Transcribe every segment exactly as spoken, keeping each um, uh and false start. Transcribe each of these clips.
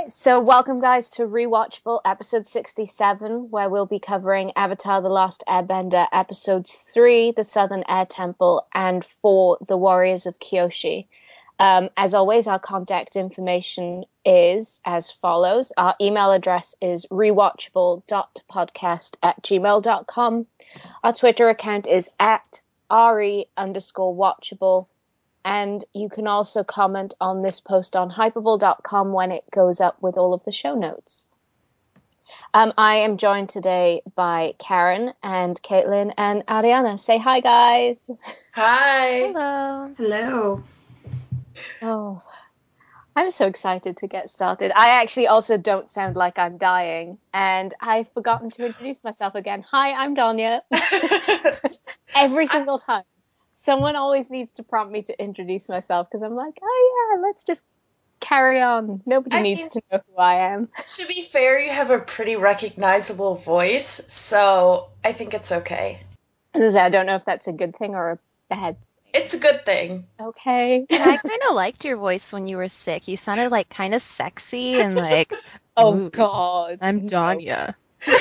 Alright, so welcome guys to Rewatchable episode sixty-seven, where we'll be covering Avatar The Last Airbender episodes three, The Southern Air Temple, and four, The Warriors of Kyoshi. Um, as always, our contact information is as follows. Our email address is rewatchable.podcast at gmail dot com. Our Twitter account is at re underscore watchable. And you can also comment on this post on hypable dot com when it goes up with all of the show notes. Um, I am joined today by Karen and Caitlin and Ariana. Say hi, guys. Hi. Hello. Hello. Oh, I'm so excited to get started. I actually also don't sound like I'm dying, and I've forgotten to introduce myself again. Hi, I'm Donya. Every single time. Someone always needs to prompt me to introduce myself because I'm like, oh yeah, let's just carry on. Nobody I needs mean, to know who I am. To be fair, you have a pretty recognizable voice, so I think it's okay. I don't know if that's a good thing or a bad thing. It's a good thing. Okay. And I kind of liked your voice when you were sick. You sounded like kind of sexy and like, oh God, I'm Donya.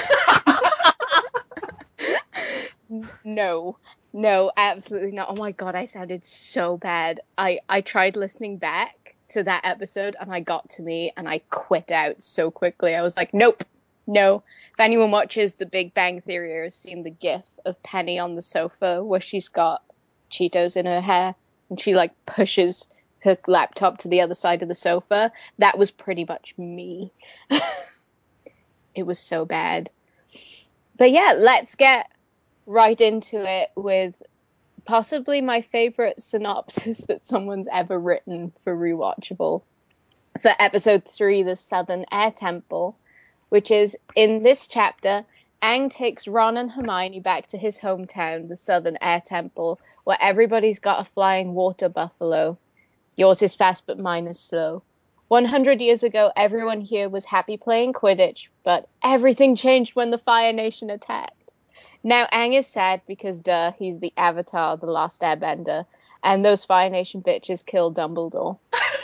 No. No, absolutely not. Oh my God, I sounded so bad. I, I tried listening back to that episode and I got to me and I quit out so quickly. I was like, nope, no. If anyone watches The Big Bang Theory or has seen the gif of Penny on the sofa where she's got Cheetos in her hair and she like pushes her laptop to the other side of the sofa, that was pretty much me. It was so bad. But yeah, let's get right into it with possibly my favorite synopsis that someone's ever written for Rewatchable for episode three, The Southern Air Temple, which is, in this chapter, Aang takes Ron and Hermione back to his hometown, the Southern Air Temple, where everybody's got a flying water buffalo. Yours is fast, but mine is slow. one hundred years ago, everyone here was happy playing Quidditch, but everything changed when the Fire Nation attacked. Now Aang is sad because, duh, he's the Avatar, the Last Airbender, and those Fire Nation bitches killed Dumbledore.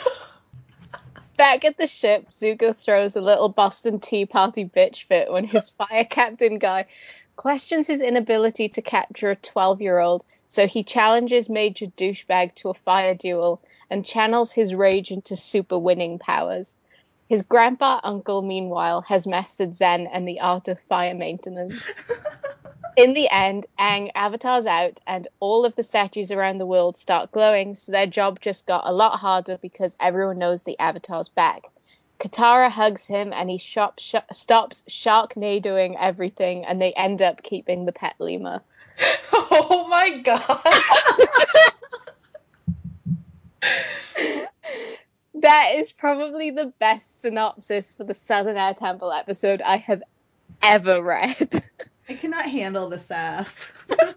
Back at the ship, Zuko throws a little Boston Tea Party bitch fit when his fire captain guy questions his inability to capture a twelve-year-old, so he challenges Major Douchebag to a fire duel and channels his rage into super winning powers. His grandpa uncle, meanwhile, has mastered Zen and the art of fire maintenance. In the end, Aang avatars out, and all of the statues around the world start glowing, so their job just got a lot harder because everyone knows the avatar's back. Katara hugs him, and he shop, sh- stops Sharknadoing everything, and they end up keeping the pet lemur. Oh my God! That is probably the best synopsis for the Southern Air Temple episode I have ever read. I cannot handle the sass.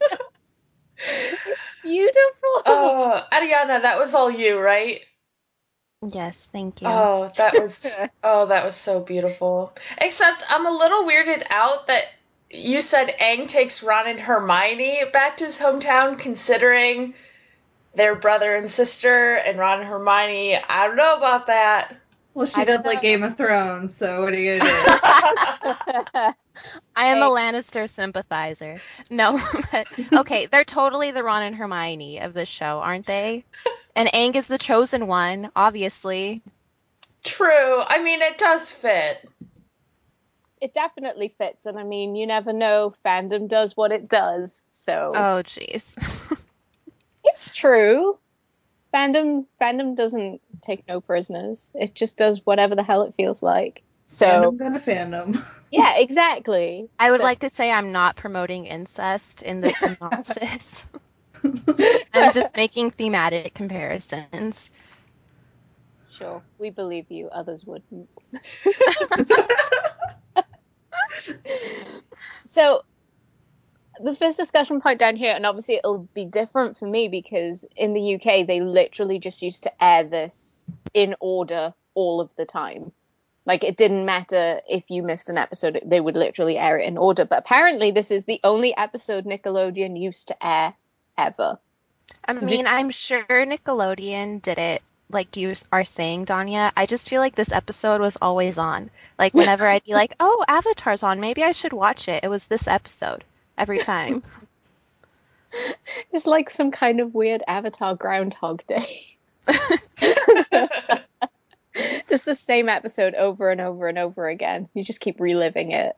It's beautiful. Oh, Ariana, that was all you, right? Yes, thank you. Oh, that was oh, that was so beautiful. Except I'm a little weirded out that you said Aang takes Ron and Hermione back to his hometown, considering their brother and sister, and Ron and Hermione. I don't know about that. Well, she I does don't like know. Game of Thrones, so what are you gonna do? I am Hey. a Lannister sympathizer. No, but okay, they're totally the Ron and Hermione of this show, aren't they? And Aang is the chosen one, obviously. True. I mean, it does fit. It definitely fits, and I mean, you never know. Fandom does what it does, so Oh, jeez. it's true. Fandom fandom doesn't take no prisoners. It just does whatever the hell it feels like. So Fandom gonna fandom. yeah, exactly. I would So- like to say I'm not promoting incest in this synopsis. I'm just making thematic comparisons. Sure, we believe you. Others wouldn't. So, the first discussion point down here, and obviously it'll be different for me because in the U K they literally just used to air this in order all of the time. Like, it didn't matter if you missed an episode, they would literally air it in order. But apparently this is the only episode Nickelodeon used to air ever. I mean, I'm sure Nickelodeon did it like you are saying, Danya, I just feel like this episode was always on. Like whenever I'd be like, oh, Avatar's on, maybe I should watch it. It was this episode every time. It's like some kind of weird Avatar Groundhog Day. Just the same episode over and over and over again. You just keep reliving it.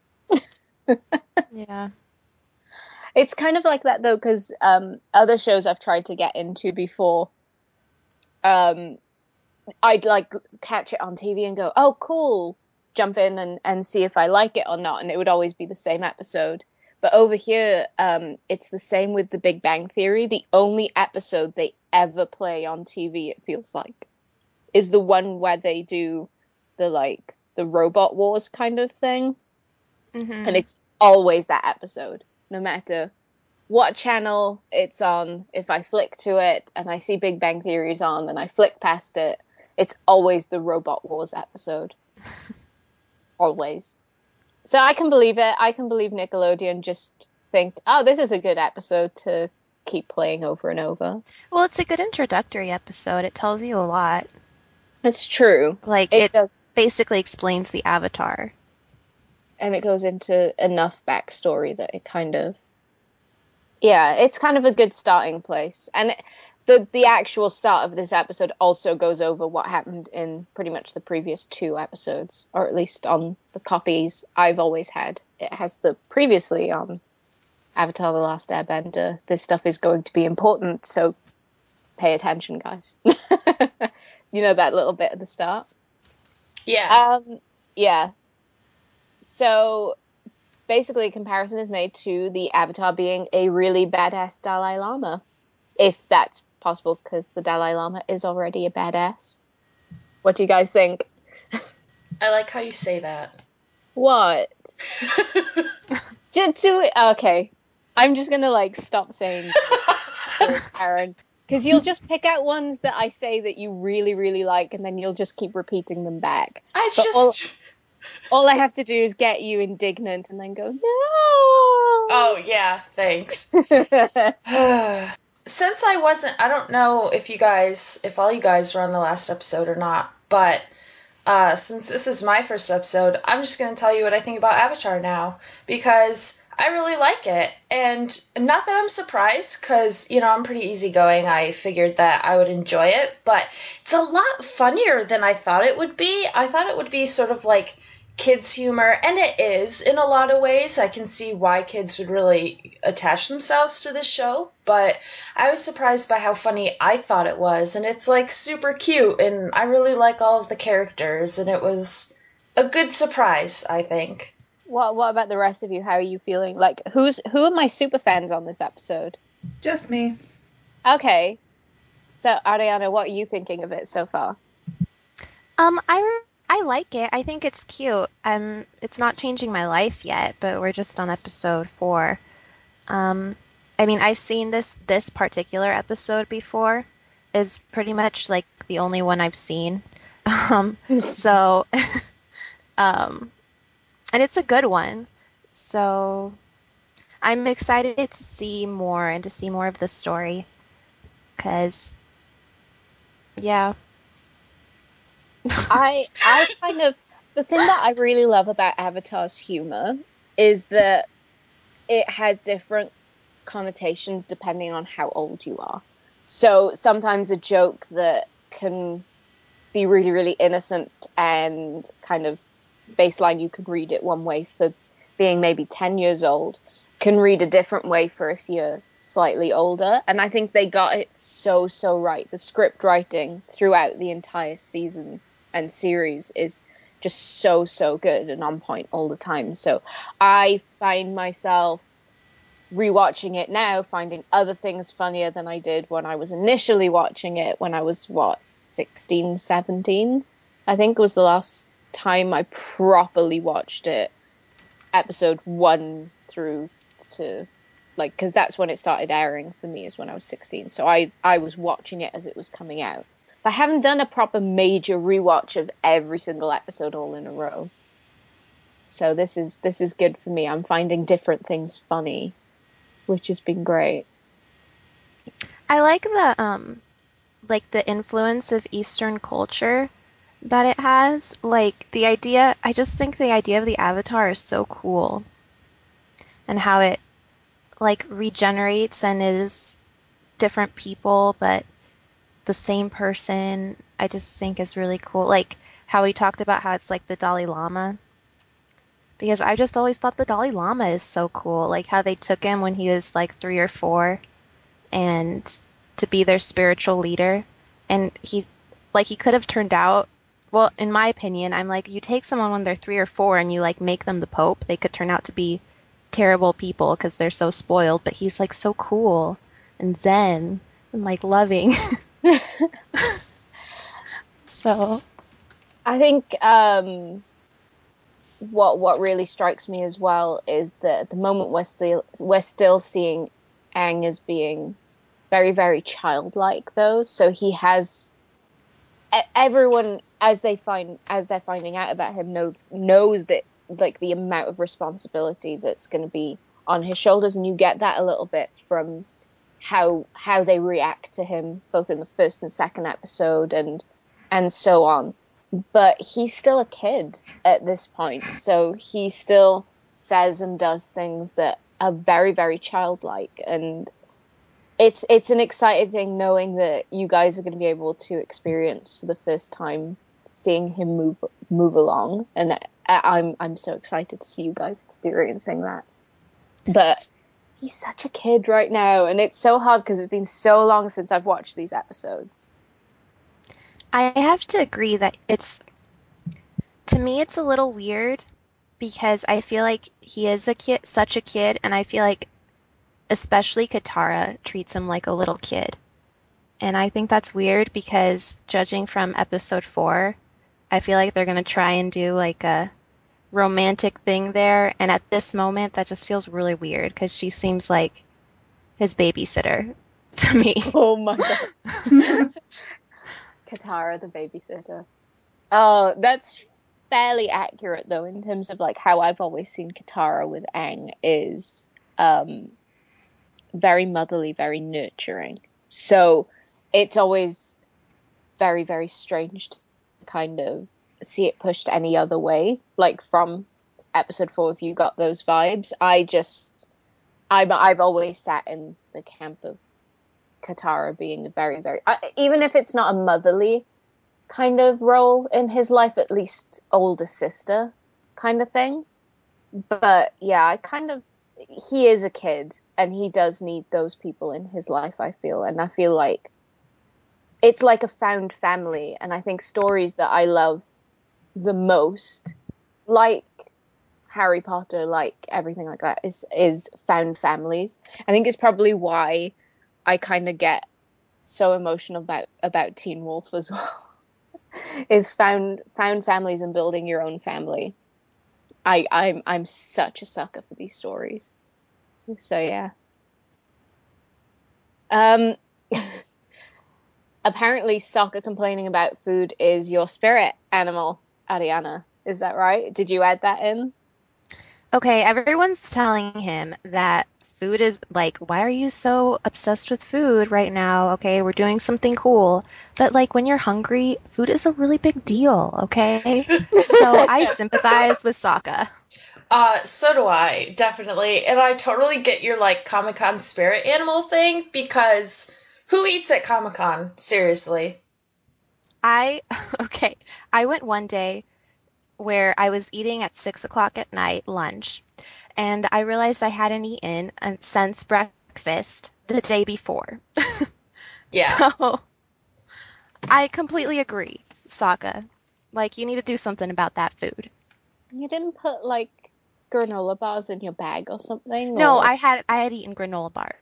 Yeah. It's kind of like that though, because um, other shows I've tried to get into before, um, I'd like catch it on T V and go, oh, cool, jump in and, and see if I like it or not. And it would always be the same episode. But over here, um, it's the same with The Big Bang Theory. The only episode they ever play on T V, it feels like, is the one where they do the like the robot wars kind of thing. Mm-hmm. And it's always that episode, no matter what channel it's on. If I flick to it and I see Big Bang Theory's on and I flick past it, it's always the robot wars episode. Always. So I can believe it. I can believe Nickelodeon just think, oh, this is a good episode to keep playing over and over. Well, it's a good introductory episode. It tells you a lot. It's true. Like, it, it does. basically explains the Avatar. And it goes into enough backstory that it kind of... Yeah, it's kind of a good starting place. And it, the the actual start of this episode also goes over what happened in pretty much the previous two episodes, or at least on the copies I've always had. It has the previously on Avatar The Last Airbender. This stuff is going to be important, so pay attention, guys. You know that little bit at the start? Yeah. Um, yeah. So basically a comparison is made to the Avatar being a really badass Dalai Lama, if that's possible, because the Dalai Lama is already a badass. What do you guys think? I like how you say that. What? Just do it. Okay. I'm just gonna like stop saying Aaron, because you'll just pick out ones that I say that you really, really like, and then you'll just keep repeating them back. I But just... all- All I have to do is get you indignant and then go, no! Oh, yeah, thanks. Since I wasn't, I don't know if you guys, if all you guys were on the last episode or not, but uh, since this is my first episode, I'm just going to tell you what I think about Avatar now, because I really like it. And not that I'm surprised, because, you know, I'm pretty easygoing. I figured that I would enjoy it, but it's a lot funnier than I thought it would be. I thought it would be sort of like kids' humor, and it is in a lot of ways. I can see why kids would really attach themselves to this show, but I was surprised by how funny I thought it was, and it's like super cute, and I really like all of the characters, and it was a good surprise, I think. What What about the rest of you? How are you feeling? Like, who's who are my super fans on this episode? Just me. Okay, so Ariana, what are you thinking of it so far? Um, I I like it. I think it's cute. Um, it's not changing my life yet, but we're just on episode four. Um, I mean, I've seen this this particular episode before. Is pretty much like the only one I've seen. Um, so, um, and it's a good one. So, I'm excited to see more and to see more of the story. Cause, yeah. I I kind of the thing that I really love about Avatar's humor is that it has different connotations depending on how old you are. So sometimes a joke that can be really, really innocent and kind of baseline, you could read it one way for being maybe ten years old, can read a different way for if you're slightly older. And I think they got it so, so right. The script writing throughout the entire season and series is just so, so good and on point all the time. So I find myself rewatching it now, finding other things funnier than I did when I was initially watching it when I was, what, sixteen, seventeen? I think was the last time I properly watched it, episode one through to, like, because that's when it started airing for me, is when I was sixteen. So I, I was watching it as it was coming out. I haven't done a proper major rewatch of every single episode all in a row. So this is this is good for me. I'm finding different things funny, which has been great. I like the um like the influence of Eastern culture that it has. Like the idea, I just think the idea of the Avatar is so cool, and how it like regenerates and is different people, but the same person. I just think is really cool. Like how we talked about how it's like the Dalai Lama. Because I just always thought the Dalai Lama is so cool. Like how they took him when he was like three or four and to be their spiritual leader. And he, like he could have turned out, well, in my opinion, I'm like, you take someone when they're three or four and you like make them the Pope, they could turn out to be terrible people because they're so spoiled. But he's like so cool and zen and like loving. So I think um, what what really strikes me as well is that at the moment we're still we're still seeing Aang as being very, very childlike, though. So he has everyone as they find as they're finding out about him knows knows that like the amount of responsibility that's going to be on his shoulders, and you get that a little bit from how how they react to him both in the first and second episode and and so on. But he's still a kid at this point, so he still says and does things that are very, very childlike, and it's it's an exciting thing knowing that you guys are going to be able to experience for the first time seeing him move move along, and I'm I'm so excited to see you guys experiencing that. But he's such a kid right now, and it's so hard because it's been so long since I've watched these episodes. I have to agree that it's, to me, it's a little weird because I feel like he is a kid, such a kid, and I feel like especially Katara treats him like a little kid. And I think that's weird because judging from episode four, I feel like they're going to try and do like a romantic thing there. And at this moment, that just feels really weird because she seems like his babysitter to me. Oh my god. Katara, the babysitter. Oh, that's fairly accurate, though, in terms of like how I've always seen Katara with Aang is um, very motherly, very nurturing. So it's always very, very strange to kind of see it pushed any other way. Like from episode four, if you got those vibes, I just, I'm, I've always sat in the camp of Katara being a very, very, uh, even if it's not a motherly kind of role in his life, at least older sister kind of thing. But yeah, I kind of, he is a kid and he does need those people in his life, I feel. And I feel like it's like a found family. And I think stories that I love the most, like Harry Potter, like everything like that, is, is found families. I think it's probably why I kind of get so emotional about, about Teen Wolf as well. is found found families and building your own family. I I'm I'm such a sucker for these stories. So yeah. Um apparently Sokka complaining about food is your spirit animal, Ariana. Is that right? Did you add that in? Okay, everyone's telling him that food is like, why are you so obsessed with food right now? Okay, we're doing something cool. But like when you're hungry, food is a really big deal, okay? So I sympathize with Sokka. Uh, so do I, definitely. And I totally get your like Comic-Con spirit animal thing, because who eats at Comic-Con? Seriously. I, okay, I went one day where I was eating at six o'clock at night, lunch. And I realized I hadn't eaten since breakfast the day before. Yeah. So I completely agree, Sokka. Like, you need to do something about that food. You didn't put, like, granola bars in your bag or something? No, or... I had I had eaten granola bars.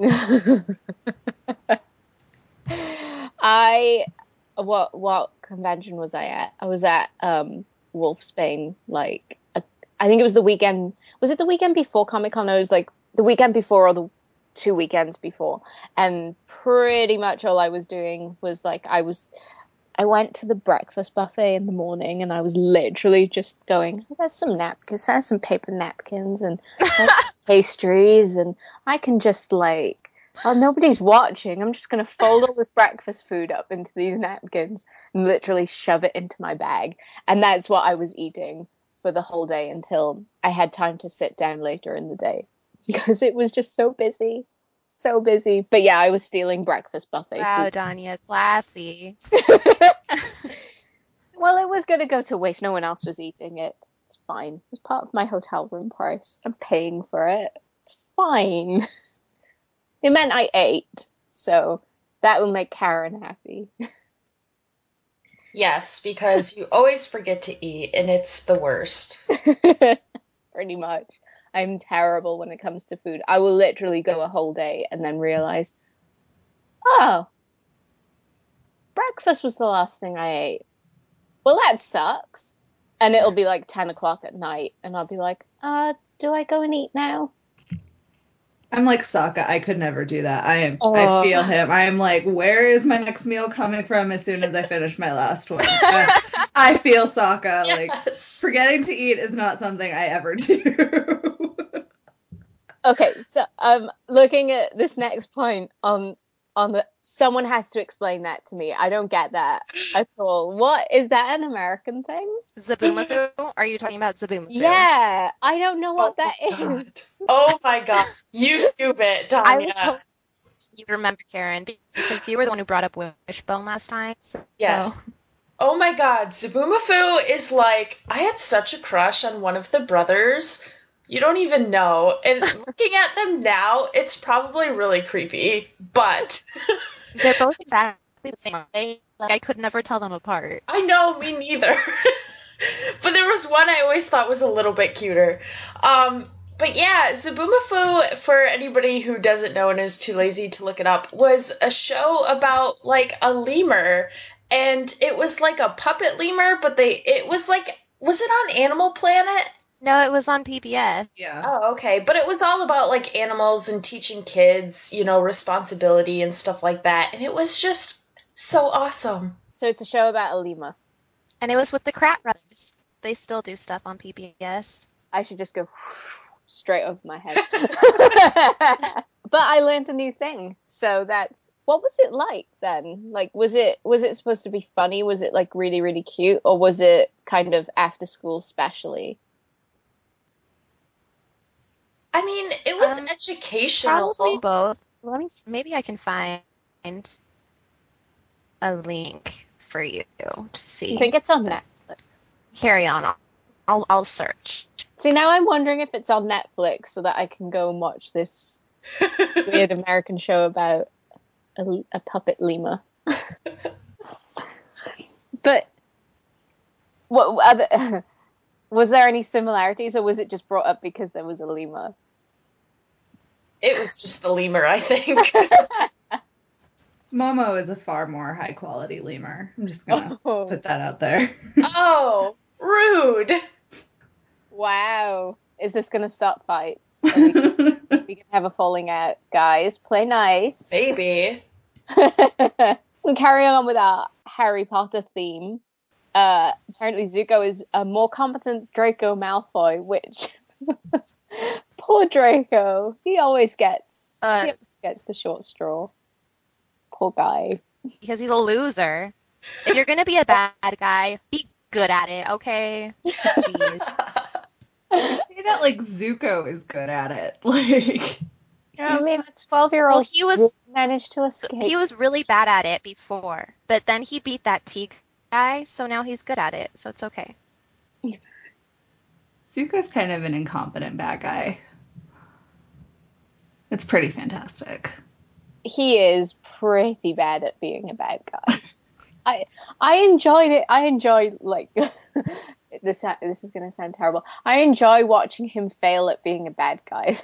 I... What, what convention was I at? I was at um, Wolfsbane, like... I think it was the weekend. Was it the weekend before Comic-Con? It was like the weekend before or the two weekends before. And pretty much all I was doing was like I was, I went to the breakfast buffet in the morning and I was literally just going, oh, there's some napkins, there's some paper napkins and there's pastries and I can just like Well, nobody's watching. I'm just going to fold all this breakfast food up into these napkins and literally shove it into my bag. And that's what I was eating for the whole day until I had time to sit down later in the day because it was just so busy. So busy. But yeah, I was stealing breakfast buffet Wow, food. Danya, classy. Well, it was going to go to waste. No one else was eating it. It's fine. It's part of my hotel room price. I'm paying for it. It's fine. It meant I ate, so that will make Karen happy. Yes, because you always forget to eat, and it's the worst. Pretty much. I'm terrible when it comes to food. I will literally go a whole day and then realize, oh, breakfast was the last thing I ate. Well, that sucks. And it'll be like ten o'clock at night, and I'll be like, uh, do I go and eat now? I'm like Sokka. I could never do that. I am. Oh. I feel him. I am like, where is my next meal coming from? As soon as I finish my last one, I, I feel Sokka. Like Yes. forgetting to eat is not something I ever do. Okay, so um, looking at this next point on on the, someone has to explain that to me. I don't get that at all. What is that an American thing? Zaboomafoo? Are you talking about Zaboomafoo? Yeah, I don't know what Oh that my is. God. Oh my god. YouTube it, I was Tanya. hoping you remember, Karen, because you were the one who brought up Wishbone last time. So. Yes. Oh my god, Zaboomafoo is like, I had such a crush on one of the brothers. You don't even know. And looking at them now, it's probably really creepy. But They're both exactly the same. They, like, I could never tell them apart. I know, me neither. But there was one I always thought was a little bit cuter. Um, but yeah, Zaboomafoo, for anybody who doesn't know and is too lazy to look it up, was a show about like a lemur. And it was like a puppet lemur, but they it was like, was it on Animal Planet? No, it was on P B S. Yeah. Oh, okay. But it was all about like animals and teaching kids, you know, responsibility and stuff like that. And it was just so awesome. So it's a show about a lemur. And it was with the Krat Brothers. They still do stuff on P B S. I should just go straight over my head. But I learned a new thing. So that's, what was it like then? Like, was it was it supposed to be funny? Was it like really, really cute? Or was it kind of after school specially? I mean, it was Um, educational. Probably both. Let me. Maybe I can find a link for you to see. I think it's on Netflix. Carry on. I'll, I'll, I'll search. See, now I'm wondering if it's on Netflix so that I can go and watch this weird American show about a, a puppet lemur. But what other, was there any similarities, or was it just brought up because there was a lemur? It was just the lemur, I think. Momo is a far more high quality lemur. I'm just gonna Oh. put that out there. Oh, rude. Wow. Is this going to stop fights? Are we, we going to have a falling out? Guys, play nice. Maybe. And carry on with our Harry Potter theme. Uh, apparently Zuko is a more competent Draco Malfoy, which... Poor Draco. He always gets... Uh, he always gets the short straw. Poor guy. Because he's a loser. If you're gonna be a bad guy, be good at it, okay? Jeez. Say that like Zuko is good at it. Like, I mean, a twelve-year-old Well, he was- managed to escape. He was really bad at it before, but then he beat that T guy, so now he's good at it, so it's okay. Zuko's kind of an incompetent bad guy. It's pretty fantastic. He is pretty bad at being a bad guy. I I enjoyed it. I enjoy like this. This is gonna sound terrible. I enjoy watching him fail at being a bad guy.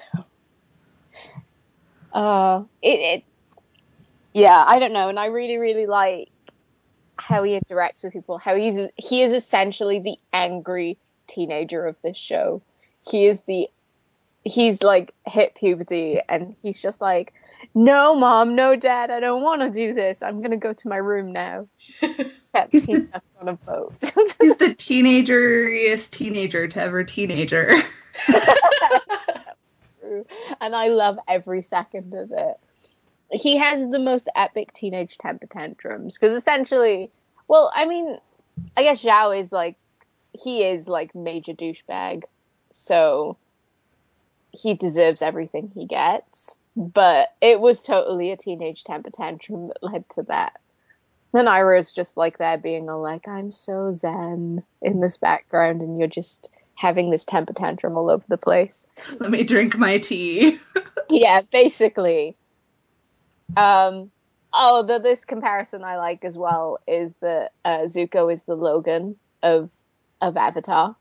uh, it, it. Yeah, I don't know, and I really really like how he interacts with people. How he's he is essentially the angry teenager of this show. He is the he's like hit puberty, and he's just like, no mom, no dad, I don't want to do this. I'm gonna go to my room now. Except He's he's the- stuck on a boat. He's the teenageriest teenager to ever teenager. And I love every second of it. he has the most epic teenage temper tantrums because essentially, well, I mean, I guess Zhao is like, he is like major douchebag, so he deserves everything he gets, but it was totally a teenage temper tantrum that led to that. And Iroh's just like there being all like, I'm so zen in this background, and you're just having this temper tantrum all over the place. Let me drink my tea. Yeah, basically. Um, oh, the, this comparison I like as well is that uh, Zuko is the Logan of of Avatar.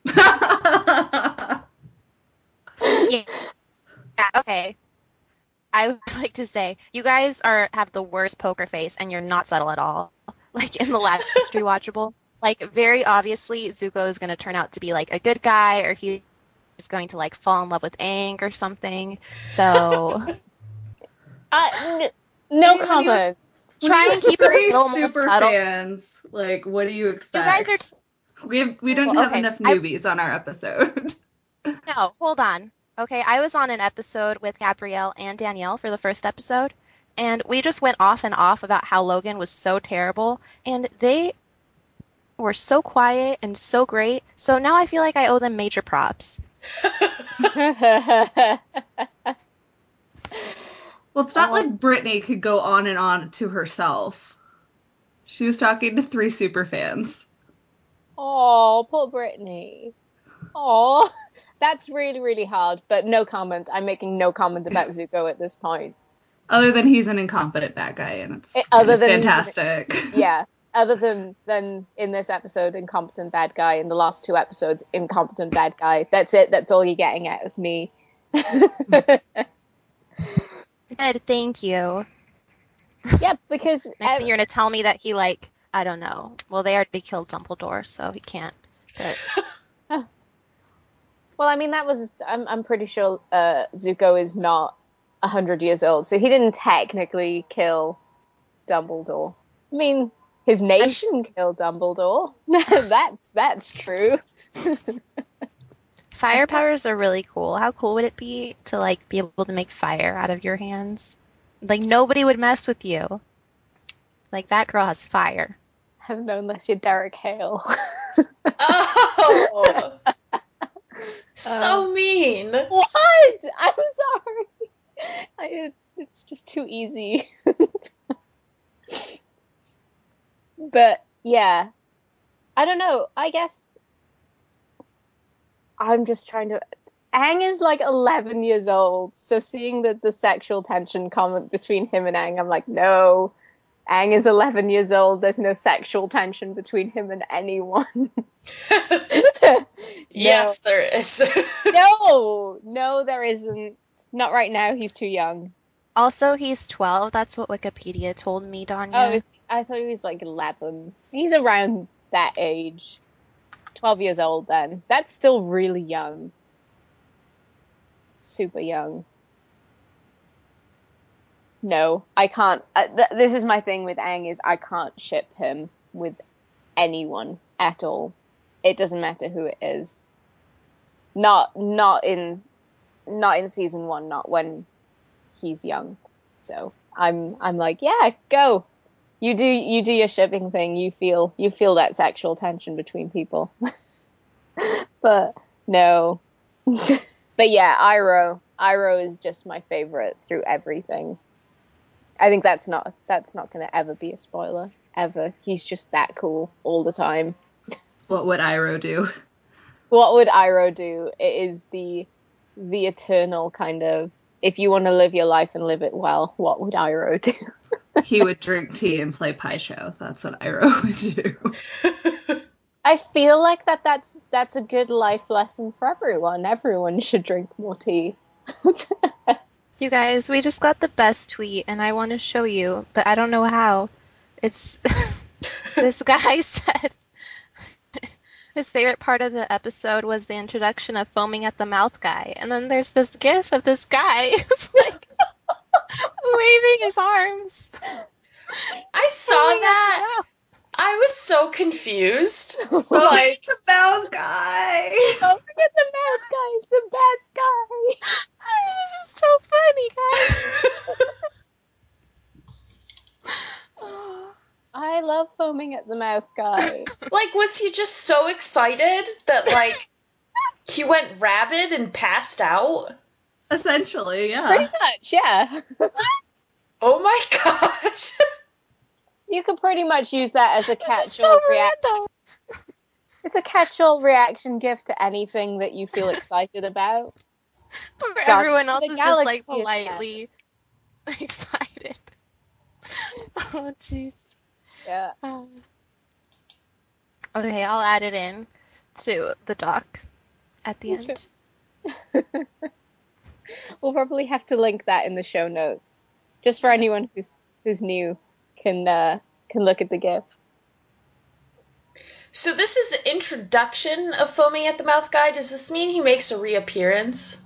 yeah. yeah. Okay. I would like to say, you guys are have the worst poker face, and you're not subtle at all. Like, in the last rewatchable. Like, very obviously, Zuko is going to turn out to be, like, a good guy, or he is going to, like, fall in love with Aang or something. So... uh, n- no comment. Try and keep it a little more super subtle. Fans, like, what do you expect? You guys are... T- we, have, we don't well, have okay. enough newbies I... on our episode. No, hold on. Okay, I was on an episode with Gabrielle and Danielle for the first episode, and we just went off and off about how Logan was so terrible, and they were so quiet and so great, so now I feel like I owe them major props. Well, it's not um, like Brittany could go on and on to herself. She was talking to three super fans. Oh, poor Brittany. Oh. That's really, really hard, but no comment. I'm making no comment about Zuko at this point. Other than he's an incompetent bad guy, and it's it, other than fantastic. An, yeah, other than, than in this episode, incompetent bad guy, in the last two episodes, incompetent bad guy. That's it. That's all you're getting out of me. Good, thank you. Yeah, because... Next uh, thing you're going to tell me that he, like, I don't know. Well, they already killed Dumbledore, so he can't. But... Well, I mean, that was, I'm I'm pretty sure uh, Zuko is not one hundred years old, so he didn't technically kill Dumbledore. I mean, his nation killed Dumbledore. that's that's true. Fire powers are really cool. How cool would it be to, like, be able to make fire out of your hands? Like, nobody would mess with you. Like, that girl has fire. I don't know, unless you're Derek Hale. Oh! So um, mean. What? I'm sorry. I, it's just too easy. But, yeah. I don't know. I guess I'm just trying to... Aang is like eleven years old, so seeing the, the sexual tension comment between him and Aang, I'm like, no. Aang is eleven years old. There's no sexual tension between him and anyone. Yes, there is. no, no, there isn't. Not right now. He's too young. Also, he's twelve. That's what Wikipedia told me, Danya. Oh, is, I thought he was like eleven. He's around that age. twelve years old then. That's still really young. Super young. No, I can't. Uh, th- this is my thing with Aang, is I can't ship him with anyone at all. It doesn't matter who it is. Not not in not in season one, not when he's young. So I'm I'm like, yeah, go. You do you do your shipping thing. You feel you feel that sexual tension between people. But no. But yeah, Iroh. Iroh is just my favorite through everything. I think that's not that's not going to ever be a spoiler, ever. He's just that cool all the time. What would Iroh do? What would Iroh do? It is the the eternal kind of, if you want to live your life and live it well, what would Iroh do? He would drink tea and play Pai Sho. That's what Iroh would do. I feel like that that's that's a good life lesson for everyone. Everyone should drink more tea. You guys, we just got the best tweet, and I want to show you, but I don't know how. It's this guy said his favorite part of the episode was the introduction of foaming at the mouth guy, and then there's this gif of this guy who's like waving his arms. I saw that. I was so confused. Oh, like the mouth guy. Don't forget the mouth guy. He's the best guy. This is so funny, guys. foaming at the mouth guy? Like, was he just so excited that, like, he went rabid and passed out? Essentially, yeah. Pretty much, yeah. Oh my gosh. You could pretty much use that as a This is catch-all so reaction. random. It's a catch-all reaction gift to anything that you feel excited about. Where God, everyone else the is just like galaxy is politely excited. Oh jeez. Yeah. Um, Okay, I'll add it in to the doc at the end. We'll probably have to link that in the show notes, just for Yes. anyone who's who's new can uh, can look at the GIF. So this is the introduction of Foaming at the Mouth guy. Does this mean he makes a reappearance?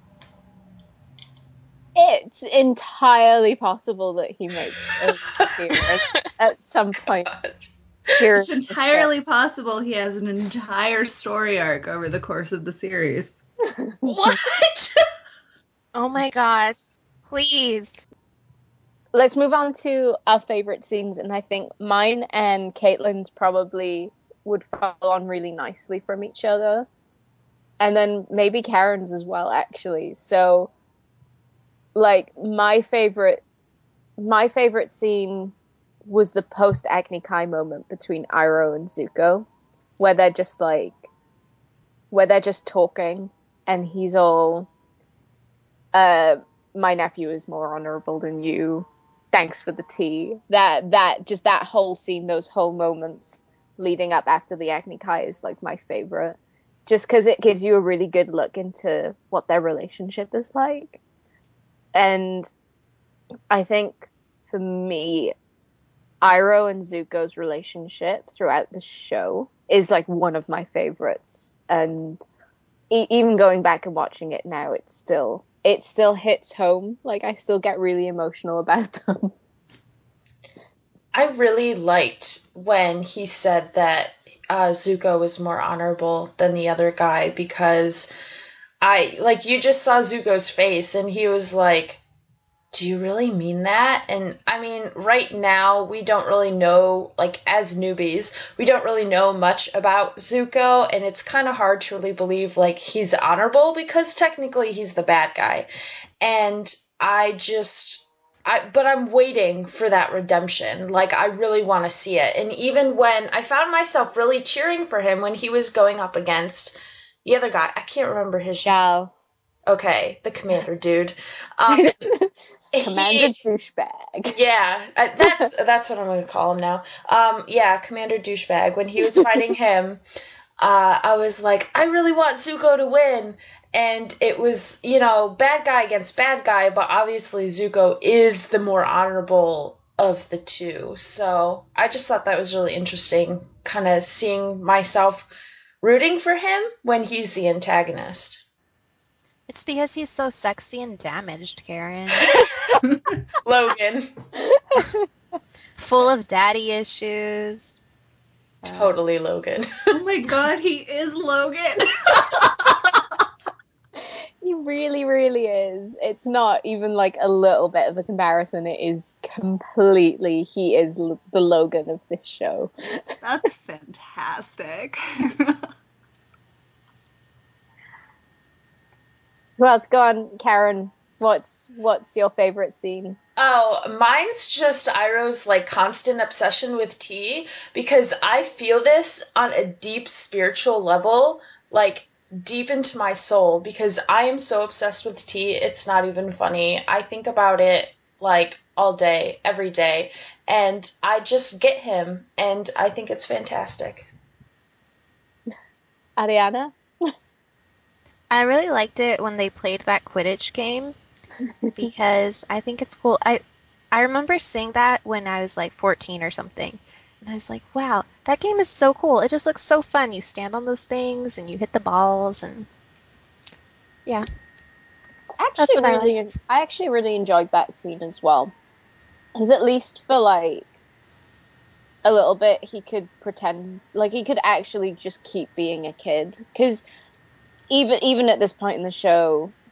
It's entirely possible that he makes a appearance at some point. Here It's entirely possible he has an entire story arc over the course of the series. What? Oh my gosh. Please. Let's move on to our favorite scenes, and I think mine and Caitlin's probably would follow on really nicely from each other. And then maybe Karen's as well, actually. So, like, my favorite, my favorite scene was the post-Agni Kai moment between Iroh and Zuko, where they're just, like, where they're just talking, and he's all, uh, my nephew is more honorable than you. Thanks for the tea. That, that, just that whole scene, those whole moments leading up after the Agni Kai is, like, my favorite. Just because it gives you a really good look into what their relationship is like. And I think, for me, Iroh and Zuko's relationship throughout the show is, like, one of my favorites. And e- even going back and watching it now, it's still... it still hits home. Like, I still get really emotional about them. I really liked when he said that uh, Zuko was more honorable than the other guy, because I, like, you just saw Zuko's face and he was like, do you really mean that? And I mean, right now we don't really know, like, as newbies, we don't really know much about Zuko, and it's kind of hard to really believe, like, he's honorable, because technically he's the bad guy. And I just, I, but I'm waiting for that redemption. Like, I really want to see it. And even when I found myself really cheering for him when he was going up against the other guy, I can't remember his name. Zhao. Okay, the commander dude. Um, Commander he- Douchebag. Yeah, I- that's that's what I'm going to call him now. Um, yeah, Commander Douchebag. When he was fighting him, uh, I was like, I really want Zuko to win. And it was, you know, bad guy against bad guy, but obviously Zuko is the more honorable of the two. So I just thought that was really interesting, kind of seeing myself rooting for him when he's the antagonist. It's because he's so sexy and damaged, Karen. Logan. Full of daddy issues. Totally Logan. Oh my god, he is Logan. He really, really is. It's not even like a little bit of a comparison. It is completely, he is l- the Logan of this show. That's fantastic. Who else? Go on, Karen. What's what's your favorite scene? Oh, mine's just Iroh's, like, constant obsession with tea, because I feel this on a deep spiritual level, like, deep into my soul, because I am so obsessed with tea, it's not even funny. I think about it, like, all day, every day, and I just get him, and I think it's fantastic. Ariana? I really liked it when they played that Quidditch game because I think it's cool. I I remember seeing that when I was like fourteen or something. And I was like, wow, that game is so cool. It just looks so fun. You stand on those things and you hit the balls and yeah. I That's actually what I really, liked. I actually really enjoyed that scene as well. Because at least for like a little bit, he could pretend, like he could actually just keep being a kid. Because even even at this point in the show,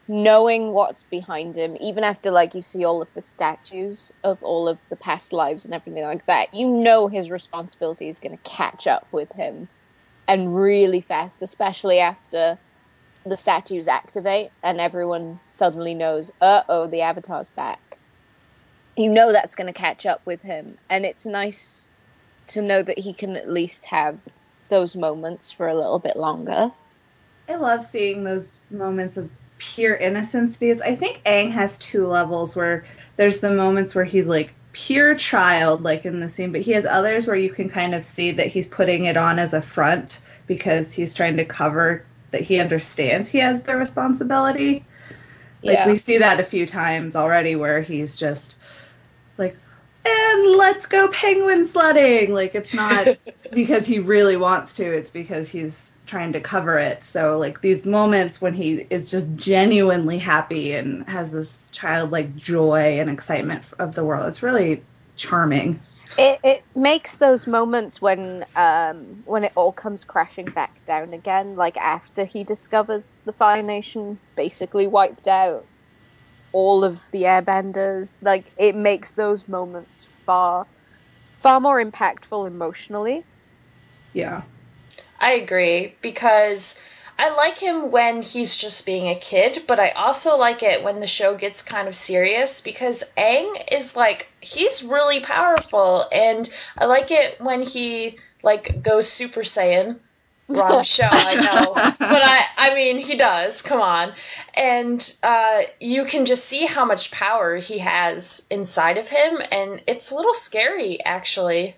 knowing what's behind him, even after, like, you see all of the statues of all of the past lives and everything like that, you know his responsibility is going to catch up with him, and really fast, especially after the statues activate and everyone suddenly knows, uh-oh, the Avatar's back. You know that's going to catch up with him, and it's nice to know that he can at least have those moments for a little bit longer. I love seeing those moments of pure innocence, because I think Aang has two levels, where there's the moments where he's like pure child, like in the scene, but he has others where you can kind of see that he's putting it on as a front because he's trying to cover that he understands he has the responsibility. Like, yeah. We see that a few times already where he's just like, and let's go penguin sledding. Like, it's not because he really wants to, it's because he's trying to cover it. So, like, these moments when he is just genuinely happy and has this childlike joy and excitement of the world, it's really charming. It it makes those moments when um when it all comes crashing back down again, like after he discovers the Fire Nation basically wiped out all of the airbenders, like, it makes those moments far far more impactful emotionally. Yeah. I agree, because I like him when he's just being a kid, but I also like it when the show gets kind of serious, because Aang is, like, he's really powerful, and I like it when he, like, goes Super Saiyan. Wrong show, I know. But I I mean, he does, come on. And uh, you can just see how much power he has inside of him, and it's a little scary, actually.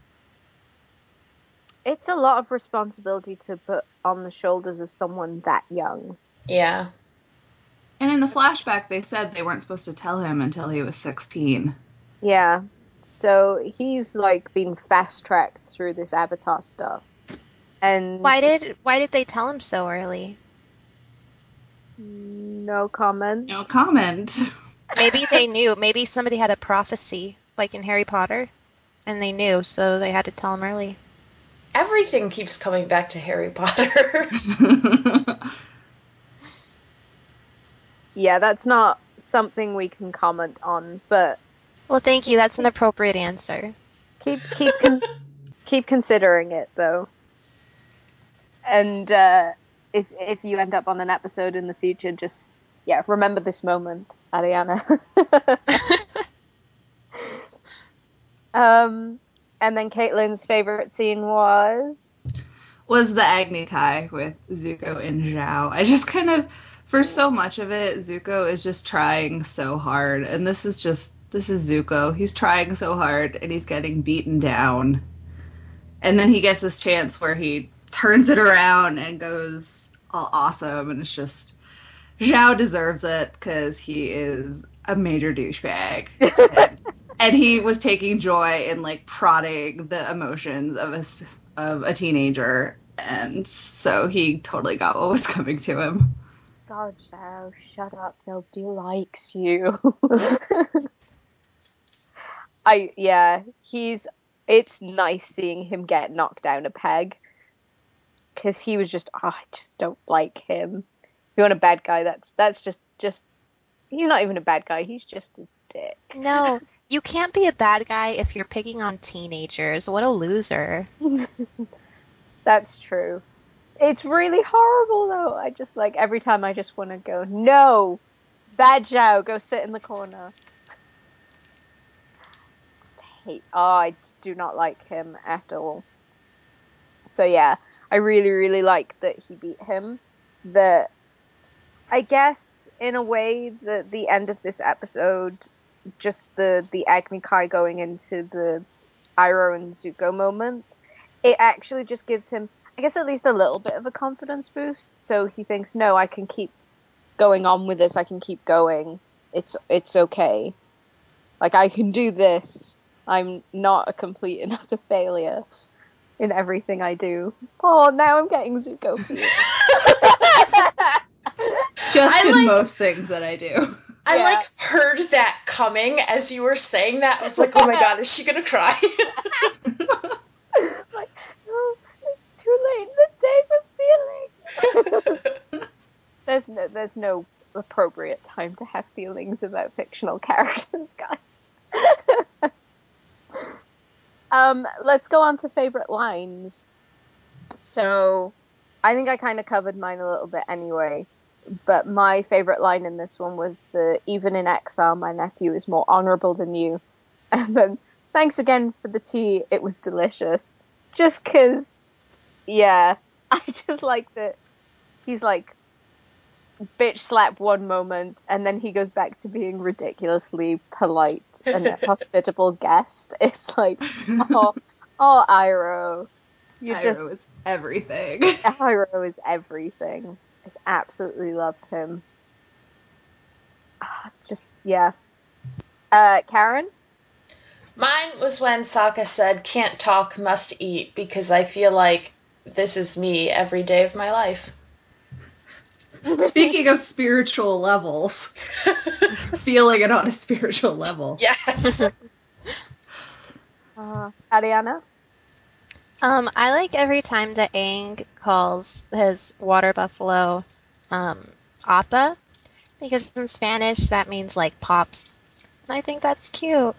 It's a lot of responsibility to put on the shoulders of someone that young. Yeah. And in the flashback, they said they weren't supposed to tell him until he was sixteen. Yeah. So he's, like, been fast-tracked through this Avatar stuff. And Why did why did they tell him so early? No comment. No comment. Maybe they knew. Maybe somebody had a prophecy, like in Harry Potter, and they knew, so they had to tell him early. Everything keeps coming back to Harry Potter. Yeah, that's not something we can comment on, but Well, thank you. That's an appropriate answer. keep keep con- keep considering it, though. And uh, if if you end up on an episode in the future, just yeah, remember this moment, Ariana. um, and then Caitlin's favorite scene was was the Agni Kai with Zuko and Zhao. I just kind of, for so much of it, Zuko is just trying so hard, and this is just this is Zuko. He's trying so hard, and he's getting beaten down, and then he gets this chance where he turns it around and goes all awesome, and it's just, Zhao deserves it because he is a major douchebag. and, and he was taking joy in, like, prodding the emotions of a, of a teenager, and so he totally got what was coming to him. God, Zhao, shut up. Nobody likes you. I yeah, he's. It's nice seeing him get knocked down a peg. Because he was just, oh, I just don't like him. If you want a bad guy, that's that's just, just, he's not even a bad guy, he's just a dick. No, you can't be a bad guy if you're picking on teenagers. What a loser. That's true. It's really horrible, though. I just, like, every time I just want to go, no, bad Zhao, go sit in the corner. I just hate, oh, I just do not like him at all. So, yeah. I really, really like that he beat him. That, I guess, in a way, the the end of this episode, just the, the Agni Kai going into the Iroh and Zuko moment, it actually just gives him, I guess, at least a little bit of a confidence boost. So he thinks, no, I can keep going on with this. I can keep going. It's it's okay. Like, I can do this. I'm not a complete and utter failure in everything I do. Oh, now I'm getting Zuko feels. Just I in like, most things that I do. I Yeah. like heard that coming as you were saying that. I was like, oh my god, is she gonna cry? Like, no, it's too late in the day for feeling. there's no, there's no appropriate time to have feelings about fictional characters, guys. um, let's go on to favorite lines. So, I think I kind of covered mine a little bit anyway, but my favorite line in this one was the "even in exile, my nephew is more honorable than you," and then "thanks again for the tea, it was delicious." Just 'cause, yeah, I just like that he's like bitch slap one moment, and then he goes back to being ridiculously polite and a hospitable guest. It's like, oh, oh, Iroh, you Iroh just is everything. Iroh is everything. I just absolutely love him. Ah, just yeah. Uh, Karen? Mine was when Sokka said, "Can't talk, must eat," because I feel like this is me every day of my life. Speaking of spiritual levels, feeling it on a spiritual level. Yes. Uh, Ariana? Um, I like every time that Aang calls his water buffalo um, Appa, because in Spanish that means like pops. And I think that's cute.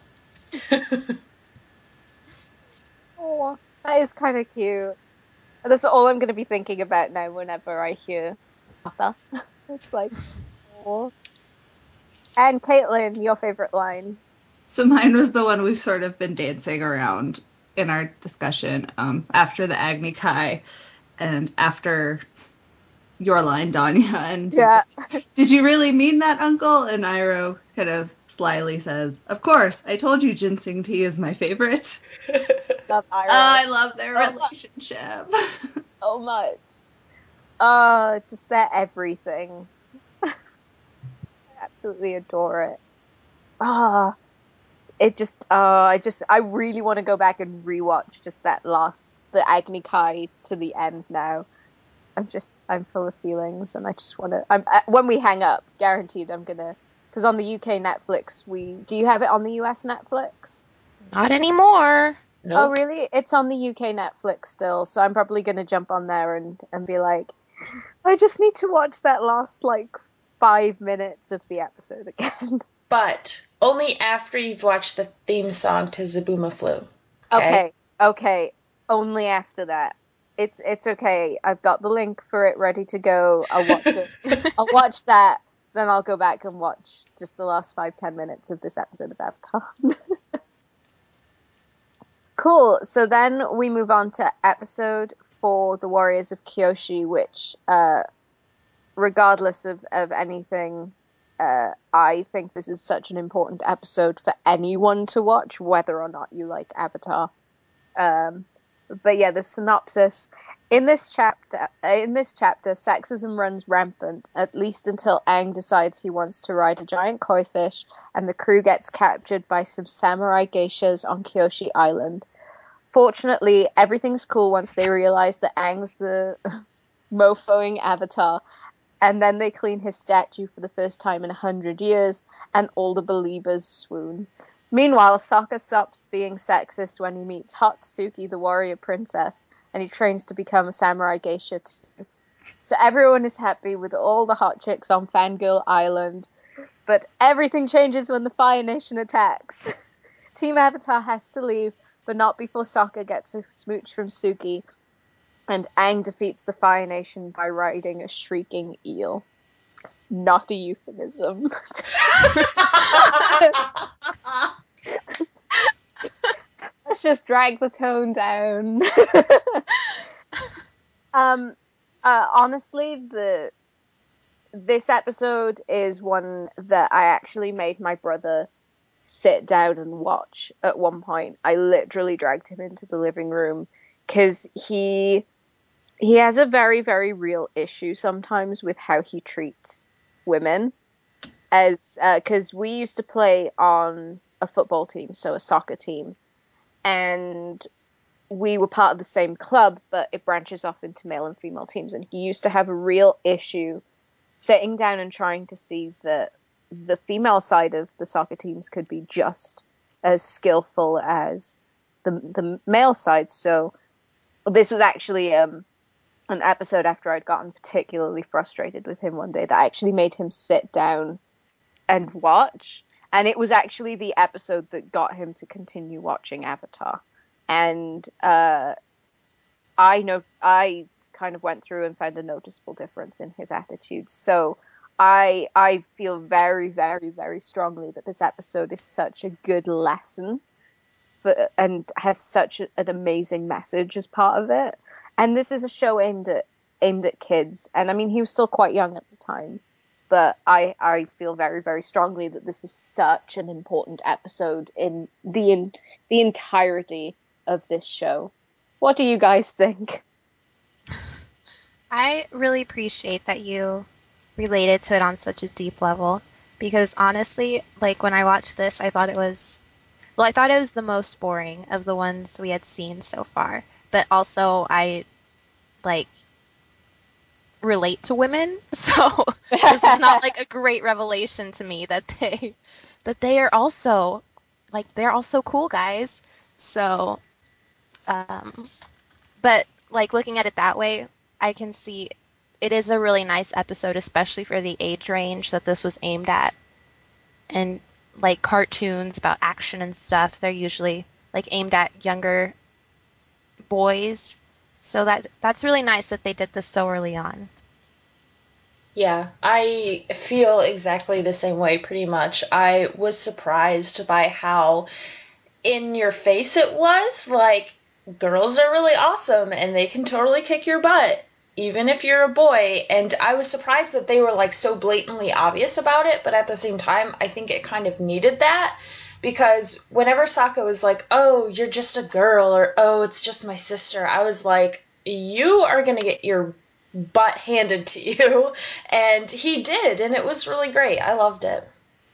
Oh, that is kind of cute. That's all I'm going to be thinking about now whenever I hear Papa. It's like, oh. And Caitlin, your favorite line? So mine was the one we've sort of been dancing around in our discussion um, after the Agni Kai and after your line, Danya. And Yeah. "Did you really mean that, Uncle?" And Iroh kind of slyly says, "Of course, I told you ginseng tea is my favorite." Love Iroh. I love their relationship. So much. Uh, just their everything. I absolutely adore it. Ah, it just, uh, I just, I really want to go back and rewatch just that last, the Agni Kai to the end now. I'm just, I'm full of feelings, and I just want to, I'm, uh, when we hang up, guaranteed I'm gonna, because on the U K Netflix, we, do you have it on the U S Netflix? Not anymore. Nope. Oh, really? It's on the U K Netflix still, so I'm probably going to jump on there and, and be like, I just need to watch that last, like, five minutes of the episode again. But only after you've watched the theme song to Zabuma Flu. Okay, okay. Only after that. It's it's okay. I've got the link for it ready to go. I'll watch it. I'll watch that, then I'll go back and watch just the last five, ten minutes of this episode of Avatar. Cool. So then we move on to episode four, The Warriors of Kyoshi, which, uh, regardless of, of anything, uh, I think this is such an important episode for anyone to watch, whether or not you like Avatar. Um, but yeah, the synopsis. In this chapter, in this chapter, sexism runs rampant, at least until Aang decides he wants to ride a giant koi fish, and the crew gets captured by some samurai geishas on Kyoshi Island. Fortunately, everything's cool once they realize that Aang's the mofoing Avatar, and then they clean his statue for the first time in a hundred years, and all the believers swoon. Meanwhile, Sokka stops being sexist when he meets Hot Suki, the warrior princess, and he trains to become a samurai geisha too. So everyone is happy with all the hot chicks on Fangirl Island, but everything changes when the Fire Nation attacks. Team Avatar has to leave, but not before Sokka gets a smooch from Suki, and Aang defeats the Fire Nation by riding a shrieking eel. Not a euphemism. Let's just drag the tone down. um, uh, honestly, the this episode is one that I actually made my brother sit down and watch at one point. I literally dragged him into the living room because he he has a very, very real issue sometimes with how he treats women. As because uh, we used to play on a football team, so a soccer team, and we were part of the same club, but it branches off into male and female teams, and he used to have a real issue sitting down and trying to see that the female side of the soccer teams could be just as skillful as the the male side. So this was actually um, an episode after I'd gotten particularly frustrated with him one day that I actually made him sit down and watch. And it was actually the episode that got him to continue watching Avatar. And uh, I know I kind of went through and found a noticeable difference in his attitude. So I I feel very, very, very strongly that this episode is such a good lesson for, and has such a, an amazing message as part of it. And this is a show aimed at aimed at kids. And I mean, he was still quite young at the time. But I, I feel very, very strongly that this is such an important episode in the in the entirety of this show. What do you guys think? I really appreciate that you related to it on such a deep level, because honestly, like when I watched this, I thought it was, well, I thought it was the most boring of the ones we had seen so far. But also, I like relate to women, so this is not like a great revelation to me that they that they are also like they're also cool guys. So um but like looking at it that way, I can see it is a really nice episode, especially for the age range that this was aimed at. And like cartoons about action and stuff, they're usually like aimed at younger boys. So that that's really nice that they did this so early on. Yeah, I feel exactly the same way pretty much. I was surprised by how in your face it was. Like, girls are really awesome and they can totally kick your butt, even if you're a boy. And I was surprised that they were like so blatantly obvious about it, but at the same time, I think it kind of needed that. Because whenever Sokka was like, oh, you're just a girl, or oh, it's just my sister, I was like, you are going to get your butt handed to you. And he did, and it was really great. I loved it.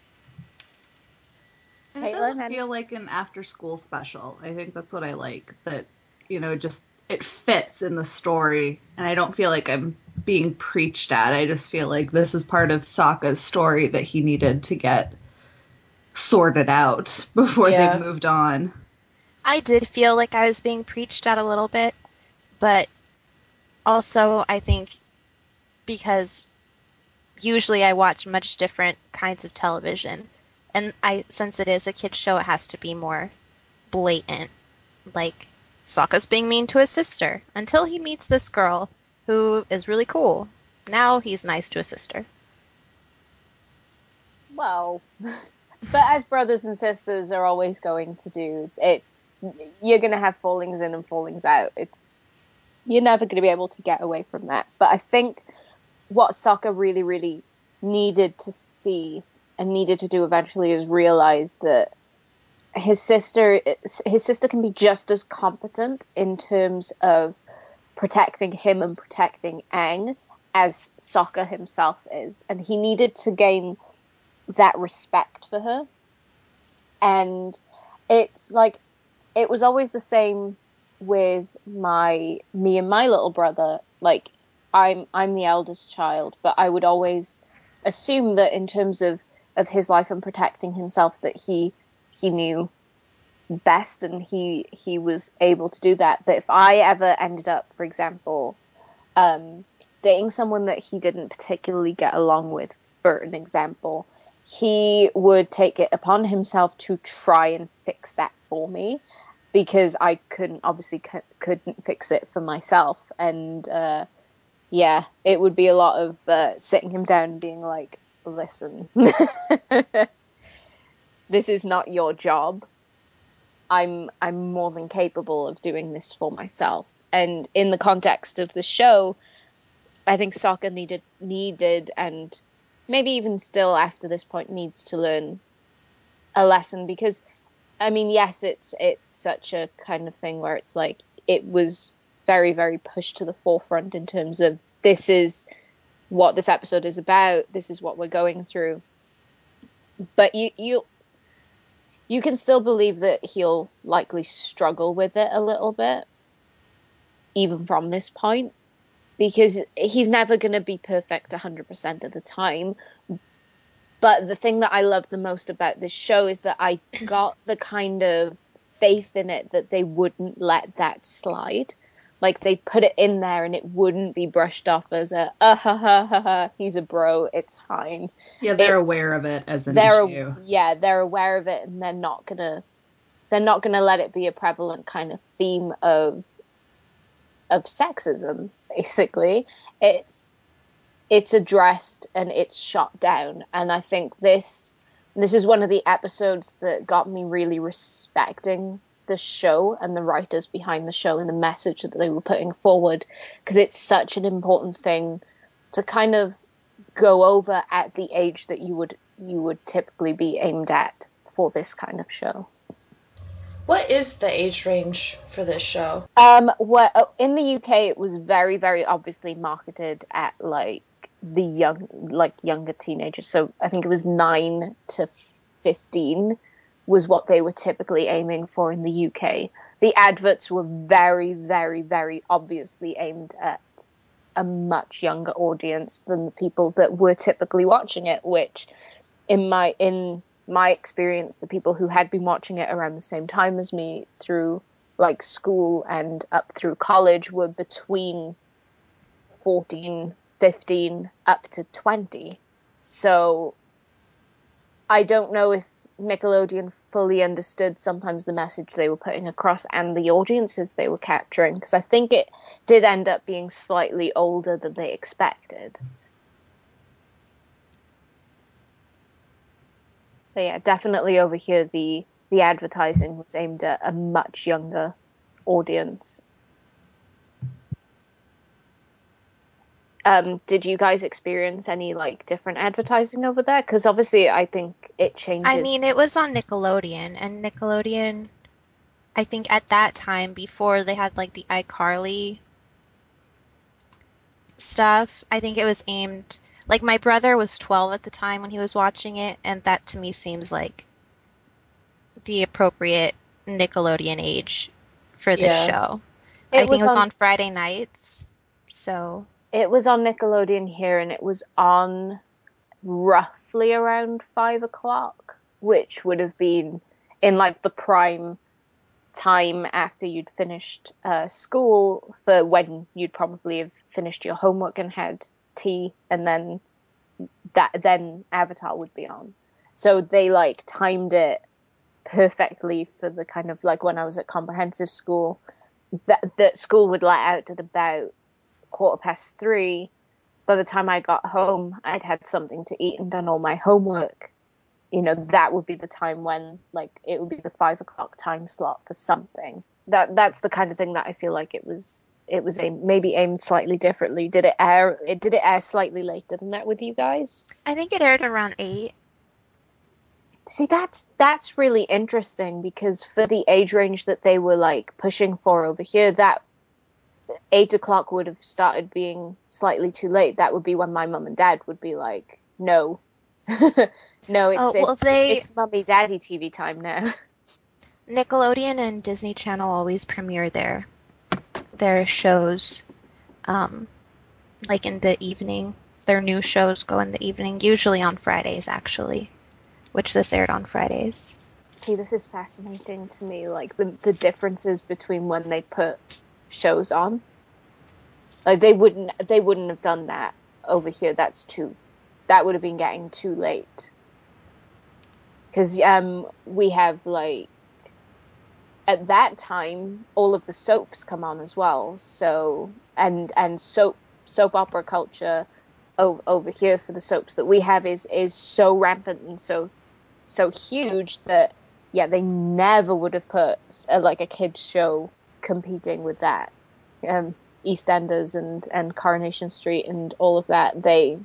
And it doesn't feel like an after-school special. I think that's what I like. That, you know, just it fits in the story, and I don't feel like I'm being preached at. I just feel like this is part of Sokka's story that he needed to get sorted out before yeah. they moved on. I did feel like I was being preached at a little bit, but also I think because usually I watch much different kinds of television, and I since it is a kid's show, it has to be more blatant. Like, Sokka's being mean to his sister until he meets this girl who is really cool. Now he's nice to his sister. Well, but as brothers and sisters are always going to do, it, you're going to have fallings in and fallings out. It's You're never going to be able to get away from that. But I think what Sokka really, really needed to see and needed to do eventually is realize that his sister, his sister can be just as competent in terms of protecting him and protecting Aang as Sokka himself is. And he needed to gain that respect for her. And it's like, it was always the same with my me and my little brother. Like, I'm I'm the eldest child, but I would always assume that in terms of, of his life and protecting himself, that he he knew best and he he was able to do that. But if I ever ended up, for example, um, dating someone that he didn't particularly get along with, for an example, he would take it upon himself to try and fix that for me, because I couldn't, obviously c- couldn't fix it for myself. And, uh, yeah, it would be a lot of uh, sitting him down and being like, listen, this is not your job. I'm I'm more than capable of doing this for myself. And in the context of the show, I think Sokka needed, needed and maybe even still after this point needs to learn a lesson, because I mean, yes, it's it's such a kind of thing where it's like it was very, very pushed to the forefront in terms of this is what this episode is about, this is what we're going through. But you you you can still believe that he'll likely struggle with it a little bit, even from this point, because he's never going to be perfect one hundred percent of the time. But the thing that I love the most about this show is that I got the kind of faith in it that they wouldn't let that slide. like they put it in there and it wouldn't be brushed off as a uh, ha ha ha ha he's a bro, it's fine. Yeah, they're it's, aware of it as an they're, issue. Yeah, they're aware of it, and they're not gonna they're not gonna let it be a prevalent kind of theme of of sexism. Basically, it's it's addressed and it's shot down, and I think this this is one of the episodes that got me really respecting the show and the writers behind the show and the message that they were putting forward, because it's such an important thing to kind of go over at the age that you would you would typically be aimed at for this kind of show. What is the age range for this show? Um, well, in the U K, it was very, very obviously marketed at like the young, like younger teenagers. So I think it was nine to fifteen. Was what they were typically aiming for in the U K. The adverts were very, very, very obviously aimed at a much younger audience than the people that were typically watching it, which in my in my experience, the people who had been watching it around the same time as me through like school and up through college were between fourteen, fifteen up to twenty. So I don't know if Nickelodeon fully understood sometimes the message they were putting across and the audiences they were capturing, because I think it did end up being slightly older than they expected. So yeah, definitely over here the the advertising was aimed at a much younger audience. Um, did you guys experience any like different advertising over there? Because obviously, I think it changes. I mean, it was on Nickelodeon, and Nickelodeon, I think at that time, before they had like the iCarly stuff, I think it was aimed. Like my brother was twelve at the time when he was watching it, and that to me seems like the appropriate Nickelodeon age for this Yeah. show. It I think was it was on- on Friday nights, so. It was on Nickelodeon here, and it was on roughly around five o'clock, which would have been in like the prime time after you'd finished uh, school, for when you'd probably have finished your homework and had tea, and then that then Avatar would be on. So they like timed it perfectly for the kind of like when I was at comprehensive school, that that school would let out at about quarter past three. By the time I got home, I'd had something to eat and done all my homework. You know, that would be the time when, like, it would be the five o'clock time slot for something. That that's the kind of thing that I feel like it was. It was aimed, maybe aimed slightly differently. Did it air? It did it air slightly later than that with you guys? I think it aired around eight. See, that's that's really interesting, because for the age range that they were like pushing for over here, that eight o'clock would have started being slightly too late. That would be when my mum and dad would be like, no, no, it's, Oh, well, it's, they- it's mummy daddy T V time now. Nickelodeon and Disney Channel always premiere their their shows, um, like in the evening. Their new shows go in the evening, usually on Fridays, actually, which this aired on Fridays. See, this is fascinating to me, like the, the differences between when they put shows on. Like they wouldn't they wouldn't have done that over here. That's too that would have been getting too late. Because um we have like at that time all of the soaps come on as well. So and and soap soap opera culture o- over here for the soaps that we have is is so rampant and so so huge that yeah, they never would have put a, like a kids show competing with that. Um, EastEnders and, and Coronation Street and all of that, they,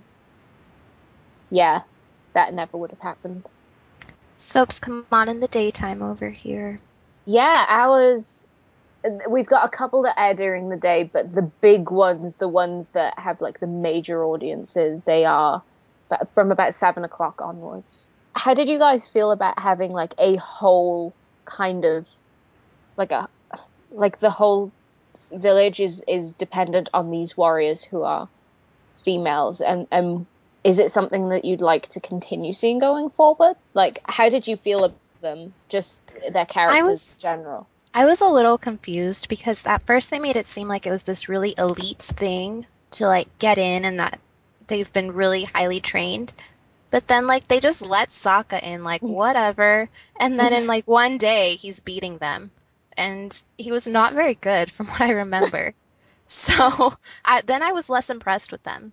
yeah, that never would have happened. Soaps come on in the daytime over here. Yeah, ours, we've got a couple that air during the day, but the big ones, the ones that have like the major audiences, they are from about seven o'clock onwards. How did you guys feel about having like a whole kind of like a like the whole village is is dependent on these warriors who are females, and and is it something that you'd like to continue seeing going forward? Like, how did you feel about them, just their characters I was in general? I was a little confused because at first they made it seem like it was this really elite thing to like get in and that they've been really highly trained. But then like they just let Sokka in like whatever, and then in like one day he's beating them. And he was not very good from what I remember. So I, then I was less impressed with them.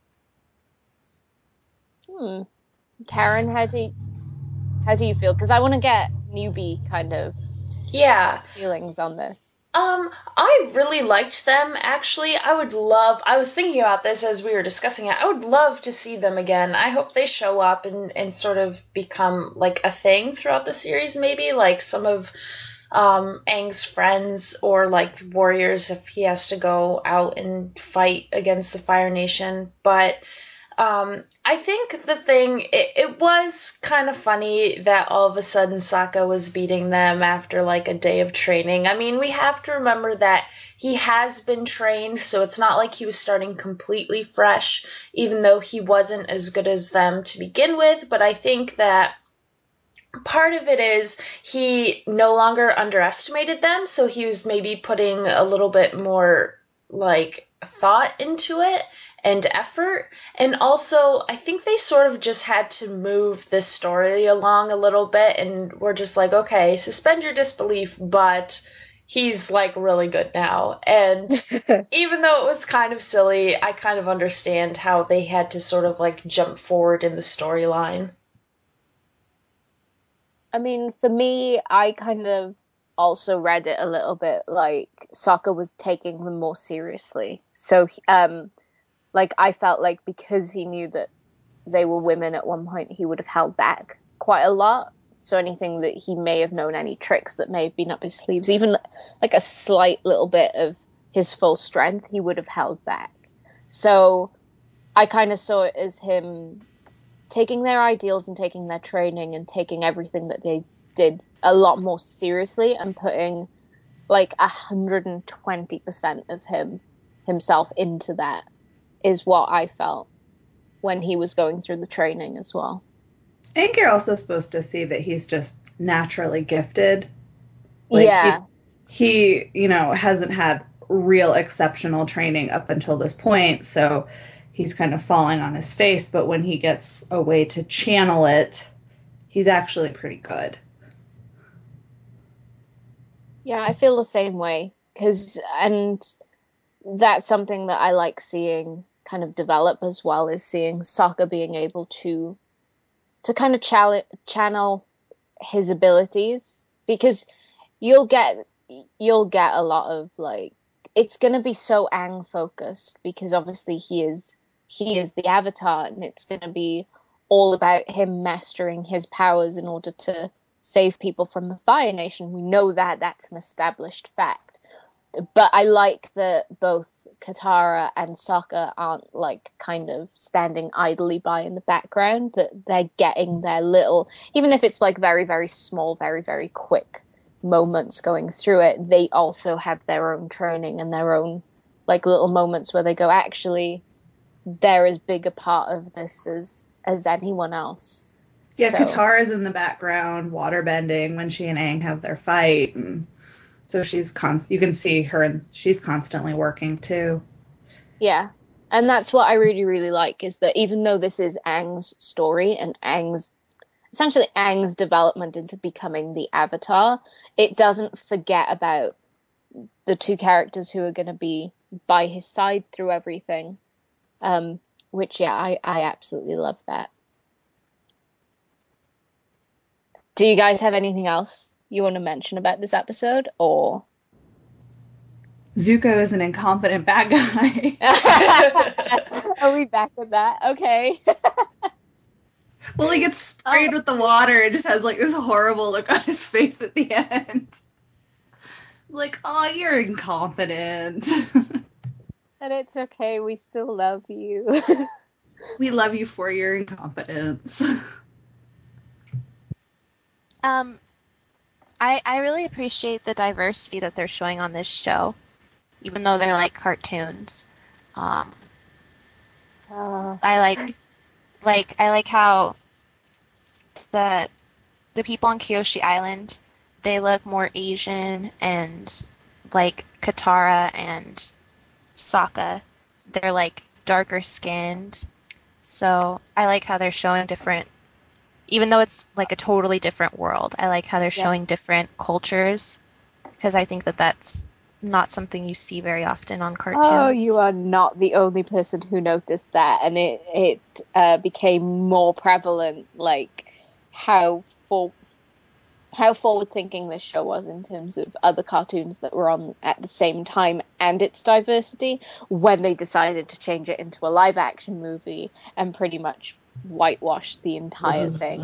Hmm. Karen, how do you, how do you feel? Because I want to get newbie kind of yeah feelings on this. Um, I really liked them, actually. I would love, I was thinking about this as we were discussing it. I would love to see them again. I hope they show up and, and sort of become, like, a thing throughout the series, maybe. Like, some of um, Aang's friends or, like, warriors if he has to go out and fight against the Fire Nation. But Um, I think the thing, it, it was kind of funny that all of a sudden Sokka was beating them after like a day of training. I mean, we have to remember that he has been trained, so it's not like he was starting completely fresh, even though he wasn't as good as them to begin with. But I think that part of it is he no longer underestimated them, so he was maybe putting a little bit more like thought into it and effort. And also, I think they sort of just had to move this story along a little bit, and we're just like, okay, suspend your disbelief, but he's like really good now. And even though it was kind of silly, I kind of understand how they had to sort of like jump forward in the storyline. I mean, for me, I kind of also read it a little bit like Sokka was taking them more seriously. So, um, like, I felt like because he knew that they were women at one point, he would have held back quite a lot. So anything that he may have known, any tricks that may have been up his sleeves, even like a slight little bit of his full strength, he would have held back. So I kind of saw it as him taking their ideals and taking their training and taking everything that they did a lot more seriously and putting like one hundred twenty percent of him himself into that is what I felt when he was going through the training as well. I think you're also supposed to see that he's just naturally gifted. Like yeah. He, he, you know, hasn't had real exceptional training up until this point, so he's kind of falling on his face, but when he gets a way to channel it, he's actually pretty good. Yeah, I feel the same way. Cause, and that's something that I like seeing kind of develop as well, is seeing Sokka being able to to kind of chal- channel his abilities, because you'll get you'll get a lot of like, it's gonna be so Aang focused because obviously he is he is the Avatar, and it's gonna be all about him mastering his powers in order to save people from the Fire Nation. We know that that's an established fact. But I like that both Katara and Sokka aren't like kind of standing idly by in the background, that they're getting their little, even if it's like very, very small, very, very quick moments going through it, they also have their own training and their own like little moments where they go, actually, they're as big a part of this as, as anyone else. Yeah, so. Katara's in the background, waterbending when she and Aang have their fight, and so she's con- you can see her, and she's constantly working too. Yeah, and that's what I really, really like, is that even though this is Aang's story and Aang's, essentially Aang's development into becoming the Avatar, it doesn't forget about the two characters who are going to be by his side through everything. Um, which, yeah, I, I absolutely love that. Do you guys have anything else you want to mention about this episode, or? Zuko is an incompetent bad guy. Are we back with that? Okay. Well, he gets sprayed oh. with the water and just has like this horrible look on his face at the end. Like, oh, you're incompetent. And it's okay, we still love you. We love you for your incompetence. Um, I I really appreciate the diversity that they're showing on this show, even though they're like cartoons. Um, uh, I like like I like how the the people on Kyoshi Island, they look more Asian, and like Katara and Sokka, they're like darker skinned. So I like how they're showing different, even though it's like a totally different world, I like how they're Yeah. showing different cultures, because I think that that's not something you see very often on cartoons. Oh, you are not the only person who noticed that, and it it uh, became more prevalent, like how for how forward thinking this show was in terms of other cartoons that were on at the same time and its diversity when they decided to change it into a live action movie and pretty much whitewash the entire thing.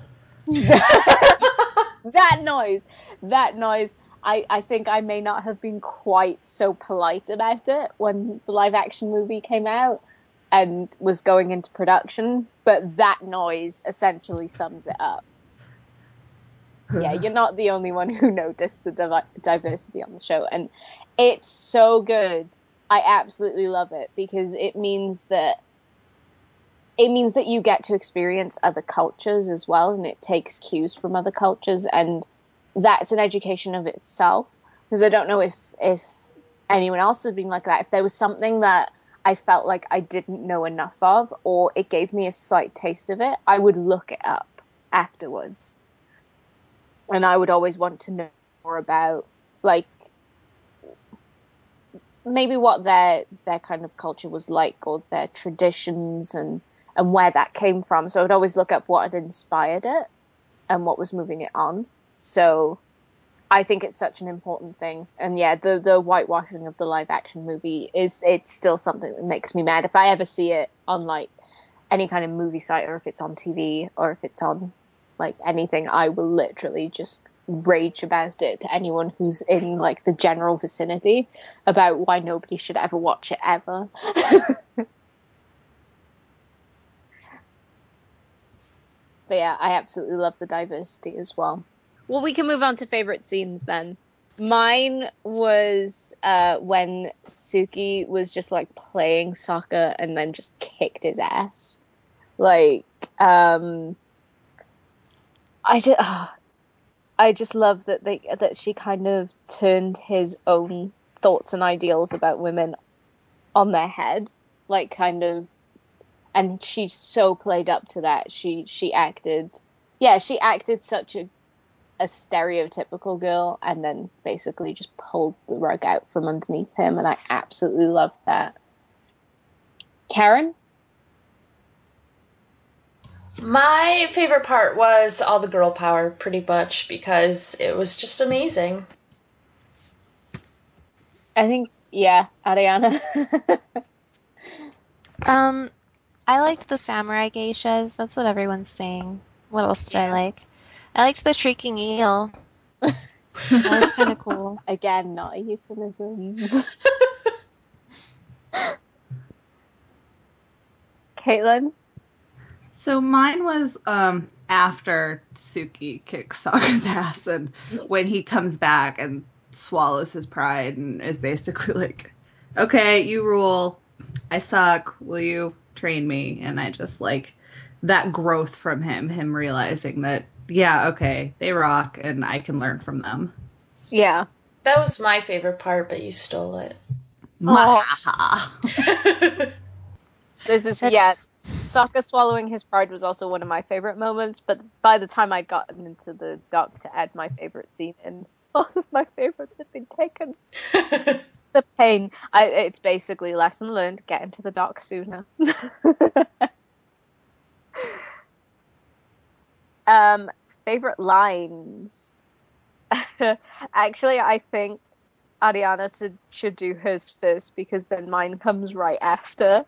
that noise, that noise. I, I think I may not have been quite so polite about it when the live action movie came out and was going into production, but that noise essentially sums it up. Yeah, you're not the only one who noticed the div- diversity on the show, and it's so good. I absolutely love it because it means that it means that you get to experience other cultures as well, and it takes cues from other cultures, and that's an education of itself. Because I don't know if if anyone else has been like that. If there was something that I felt like I didn't know enough of, or it gave me a slight taste of it, I would look it up afterwards. And I would always want to know more about, like, maybe what their their kind of culture was like, or their traditions, and, and where that came from. So I would always look up what had inspired it and what was moving it on. So I think it's such an important thing. And yeah, the, the whitewashing of the live action movie is, it's still something that makes me mad. If I ever see it on, like, any kind of movie site, or if it's on T V, or if it's on like anything, I will literally just rage about it to anyone who's in like the general vicinity about why nobody should ever watch it ever. But yeah, I absolutely love the diversity as well. Well, we can move on to favorite scenes then. Mine was uh, when Suki was just like playing soccer and then just kicked his ass. Like, um, I just, uh, I just love that they that she kind of turned his own thoughts and ideals about women on their head, like kind of, and she so played up to that. She she acted, yeah, she acted such a a stereotypical girl, and then basically just pulled the rug out from underneath him, and I absolutely loved that. Karen? My favorite part was all the girl power, pretty much, because it was just amazing. I think, yeah, Ariana. Um, I liked the samurai geishas. That's what everyone's saying. What else did I like? I liked the shrieking eel. That was kind of cool. Again, not a euphemism. Caitlin? So mine was um, after Suki kicks Sokka's ass, and when he comes back and swallows his pride and is basically like, okay, you rule, I suck, will you train me? And I just like that growth from him, him realizing that, yeah, okay, they rock and I can learn from them. Yeah. That was my favorite part, but you stole it. Oh. This is, Such- yeah, Sokka swallowing his pride was also one of my favorite moments, but by the time I'd gotten into the doc to add my favorite scene in, all of my favorites had been taken. The pain. I, it's basically lesson learned, get into the doc sooner. um, favorite lines. Actually, I think Ariana should, should do hers first, because then mine comes right after.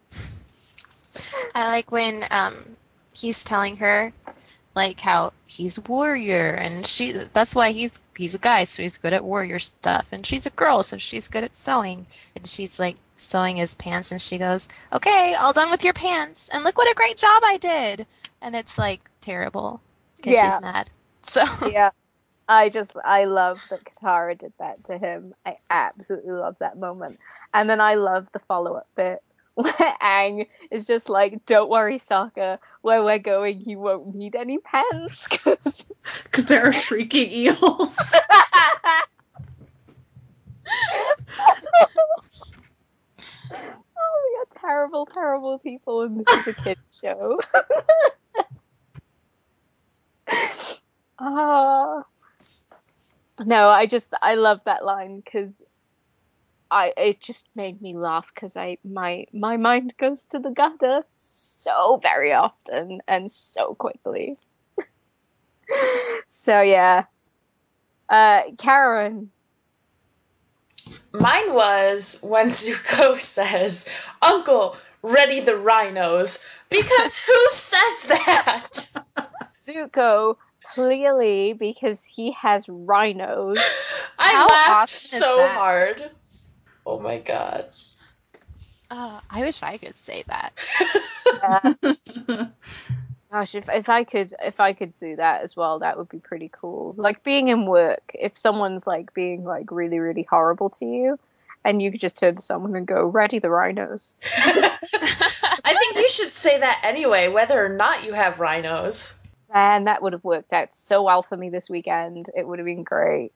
I like when um he's telling her like how he's a warrior, and she that's why he's he's a guy, so he's good at warrior stuff, and she's a girl, so she's good at sewing, and she's like sewing his pants, and she goes, okay, all done with your pants, and look what a great job I did, and it's like terrible because Yeah. she's mad. So Yeah. I just, I love that Katara did that to him. I absolutely love that moment. And then I love the follow-up bit where Aang is just like, don't worry, Sokka, where we're going, you won't need any pants, because there are shrieking eels. Oh, we are terrible, terrible people, and this is a kid's show. Ah. No, I just, I love that line, because I, it just made me laugh, because I, my, my mind goes to the gutter so very often, and so quickly. So, yeah. Uh, Karen. Mine was when Zuko says, Uncle, ready the rhinos. Because who says that? Zuko, clearly, because he has rhinos. I How laughed often is so that? hard. Oh my god. Uh, I wish I could say that. Yeah. Gosh, if if I could if I could do that as well, that would be pretty cool. Like being in work, if someone's like being like really, really horrible to you, and you could just turn to someone and go, ready the rhinos. I think you should say that anyway, whether or not you have rhinos. Man, that would have worked out so well for me this weekend. It would have been great.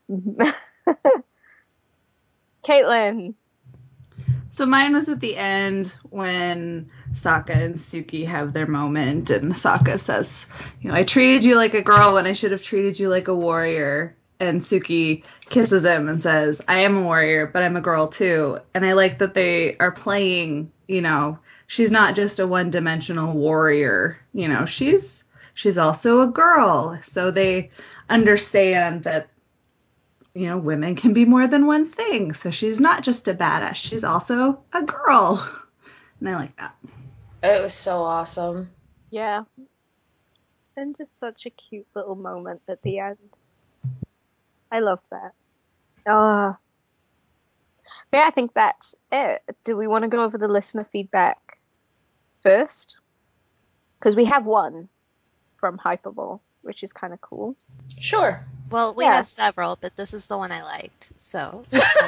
Caitlin. So mine was at the end when Sokka and Suki have their moment, and Sokka says, you know, I treated you like a girl when I should have treated you like a warrior. And Suki kisses him and says, I am a warrior, but I'm a girl too. And I like that they are playing, you know, she's not just a one-dimensional warrior, you know, she's she's also a girl. So they understand that, you know, women can be more than one thing. So she's not just a badass. She's also a girl. And I like that. It was so awesome. Yeah. And just such a cute little moment at the end. I love that. Uh, yeah, I think that's it. Do we want to go over the listener feedback first? Because we have one from Hyperbole, which is kind of cool. Sure. Well, we Yeah. have several, but this is the one I liked, so.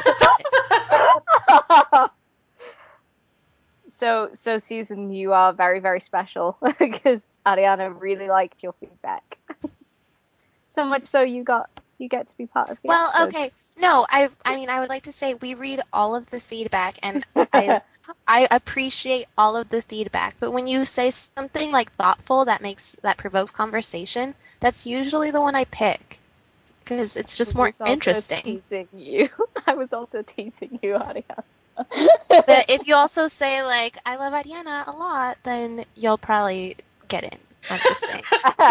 So, so Susan, you are very, very special because Ariana really liked your feedback. So much so you got you get to be part of the Well, episodes. okay. No, I I mean, I would like to say we read all of the feedback, and I I appreciate all of the feedback. But when you say something like thoughtful that makes that provokes conversation, that's usually the one I pick because it's just I more was also interesting. Teasing you. I was also teasing you, Ariana. But if you also say like I love Ariana a lot, then you'll probably get in. I'm just saying.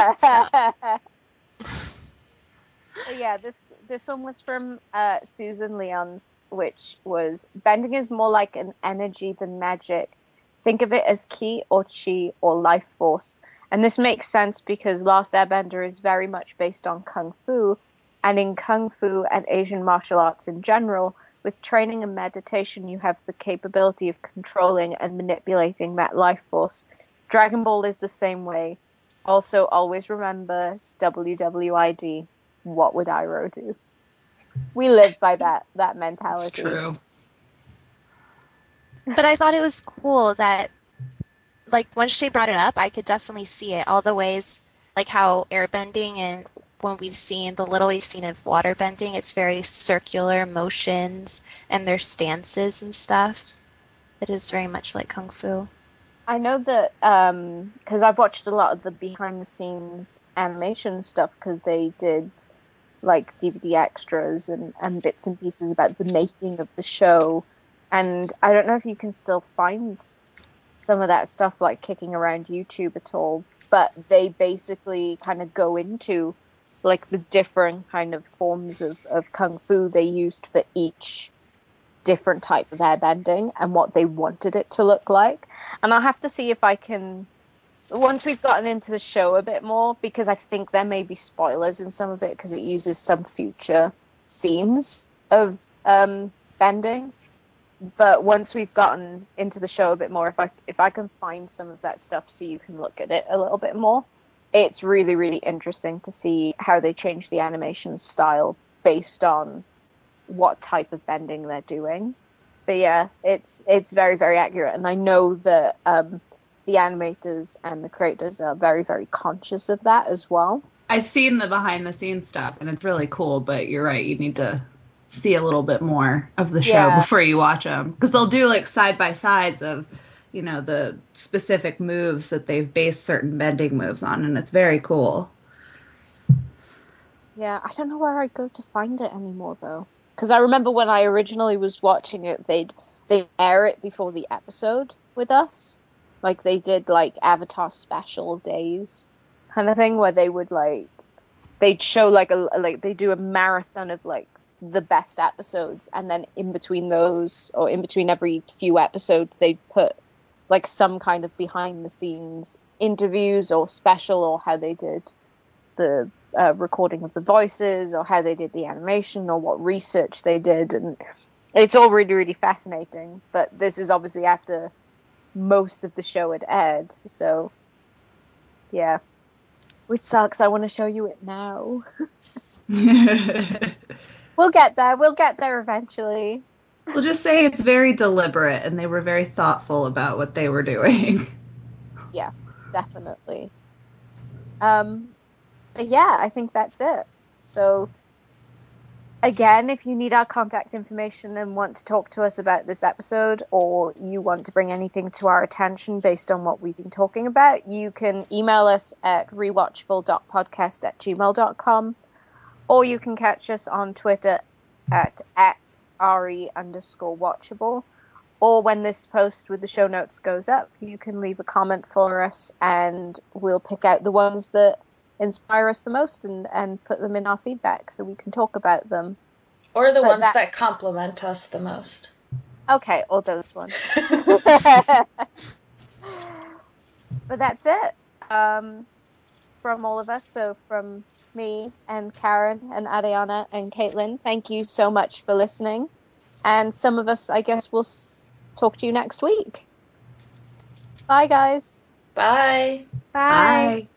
So yeah, this this one was from uh, Susan Leon's, which was bending is more like an energy than magic. Think of it as ki or chi or life force. And this makes sense because Last Airbender is very much based on kung fu, and in kung fu and Asian martial arts in general, with training and meditation, you have the capability of controlling and manipulating that life force. Dragon Ball is the same way. Also, always remember W W I D. What would Iroh do? We live by that that mentality. It's true. But I thought it was cool that, like, once she brought it up, I could definitely see it. All the ways, like how airbending and when we've seen, the little we've seen of waterbending, it's very circular motions and their stances and stuff. It is very much like Kung Fu. I know that um because I've watched a lot of the behind the scenes animation stuff because they did like D V D extras and, and bits and pieces about the making of the show, and I don't know if you can still find some of that stuff like kicking around YouTube at all, but they basically kind of go into like the different kind of forms of, of kung fu they used for each different type of airbending and what they wanted it to look like. And I'll have to see if I can, once we've gotten into the show a bit more, because I think there may be spoilers in some of it because it uses some future scenes of um, bending. But once we've gotten into the show a bit more, if I if I can find some of that stuff so you can look at it a little bit more, it's really, really interesting to see how they change the animation style based on what type of bending they're doing. but yeah, it's it's very, very accurate, and I know that um, the animators and the creators are very, very conscious of that as well. I've seen the behind the scenes stuff, and it's really cool, but you're right, you need to see a little bit more of the show Yeah. before you watch them, because they'll do like side by sides of, you know, the specific moves that they've based certain bending moves on, and it's very cool. Yeah, I don't know where I go to find it anymore though, because I remember when I originally was watching it, they'd they air it before the episode with us, like they did like Avatar special days kind of thing, where they would like they'd show like a like they do a marathon of like the best episodes, and then in between those, or in between every few episodes, they'd put like some kind of behind the scenes interviews or special, or how they did the uh, recording of the voices, or how they did the animation, or what research they did, and it's all really, really fascinating. But this is obviously after most of the show had aired, so yeah, which sucks. I want to show you it now. We'll get there. We'll get there eventually. We'll just say it's very deliberate, and they were very thoughtful about what they were doing. Yeah, definitely. Um, but yeah, I think that's it. So, again, if you need our contact information and want to talk to us about this episode, or you want to bring anything to our attention based on what we've been talking about, you can email us at rewatchable dot podcast at gmail dot com. Or you can catch us on Twitter at, at re underscore watchable. Or when this post with the show notes goes up, you can leave a comment for us, and we'll pick out the ones that inspire us the most and, and put them in our feedback so we can talk about them. Or the But ones that- that compliment us the most. Okay, or those ones. But that's it. Um, from all of us, so from me and Karen and Ariana and Caitlin, thank you so much for listening. And some of us, I guess, will s- talk to you next week. Bye, guys. Bye. Bye. Bye.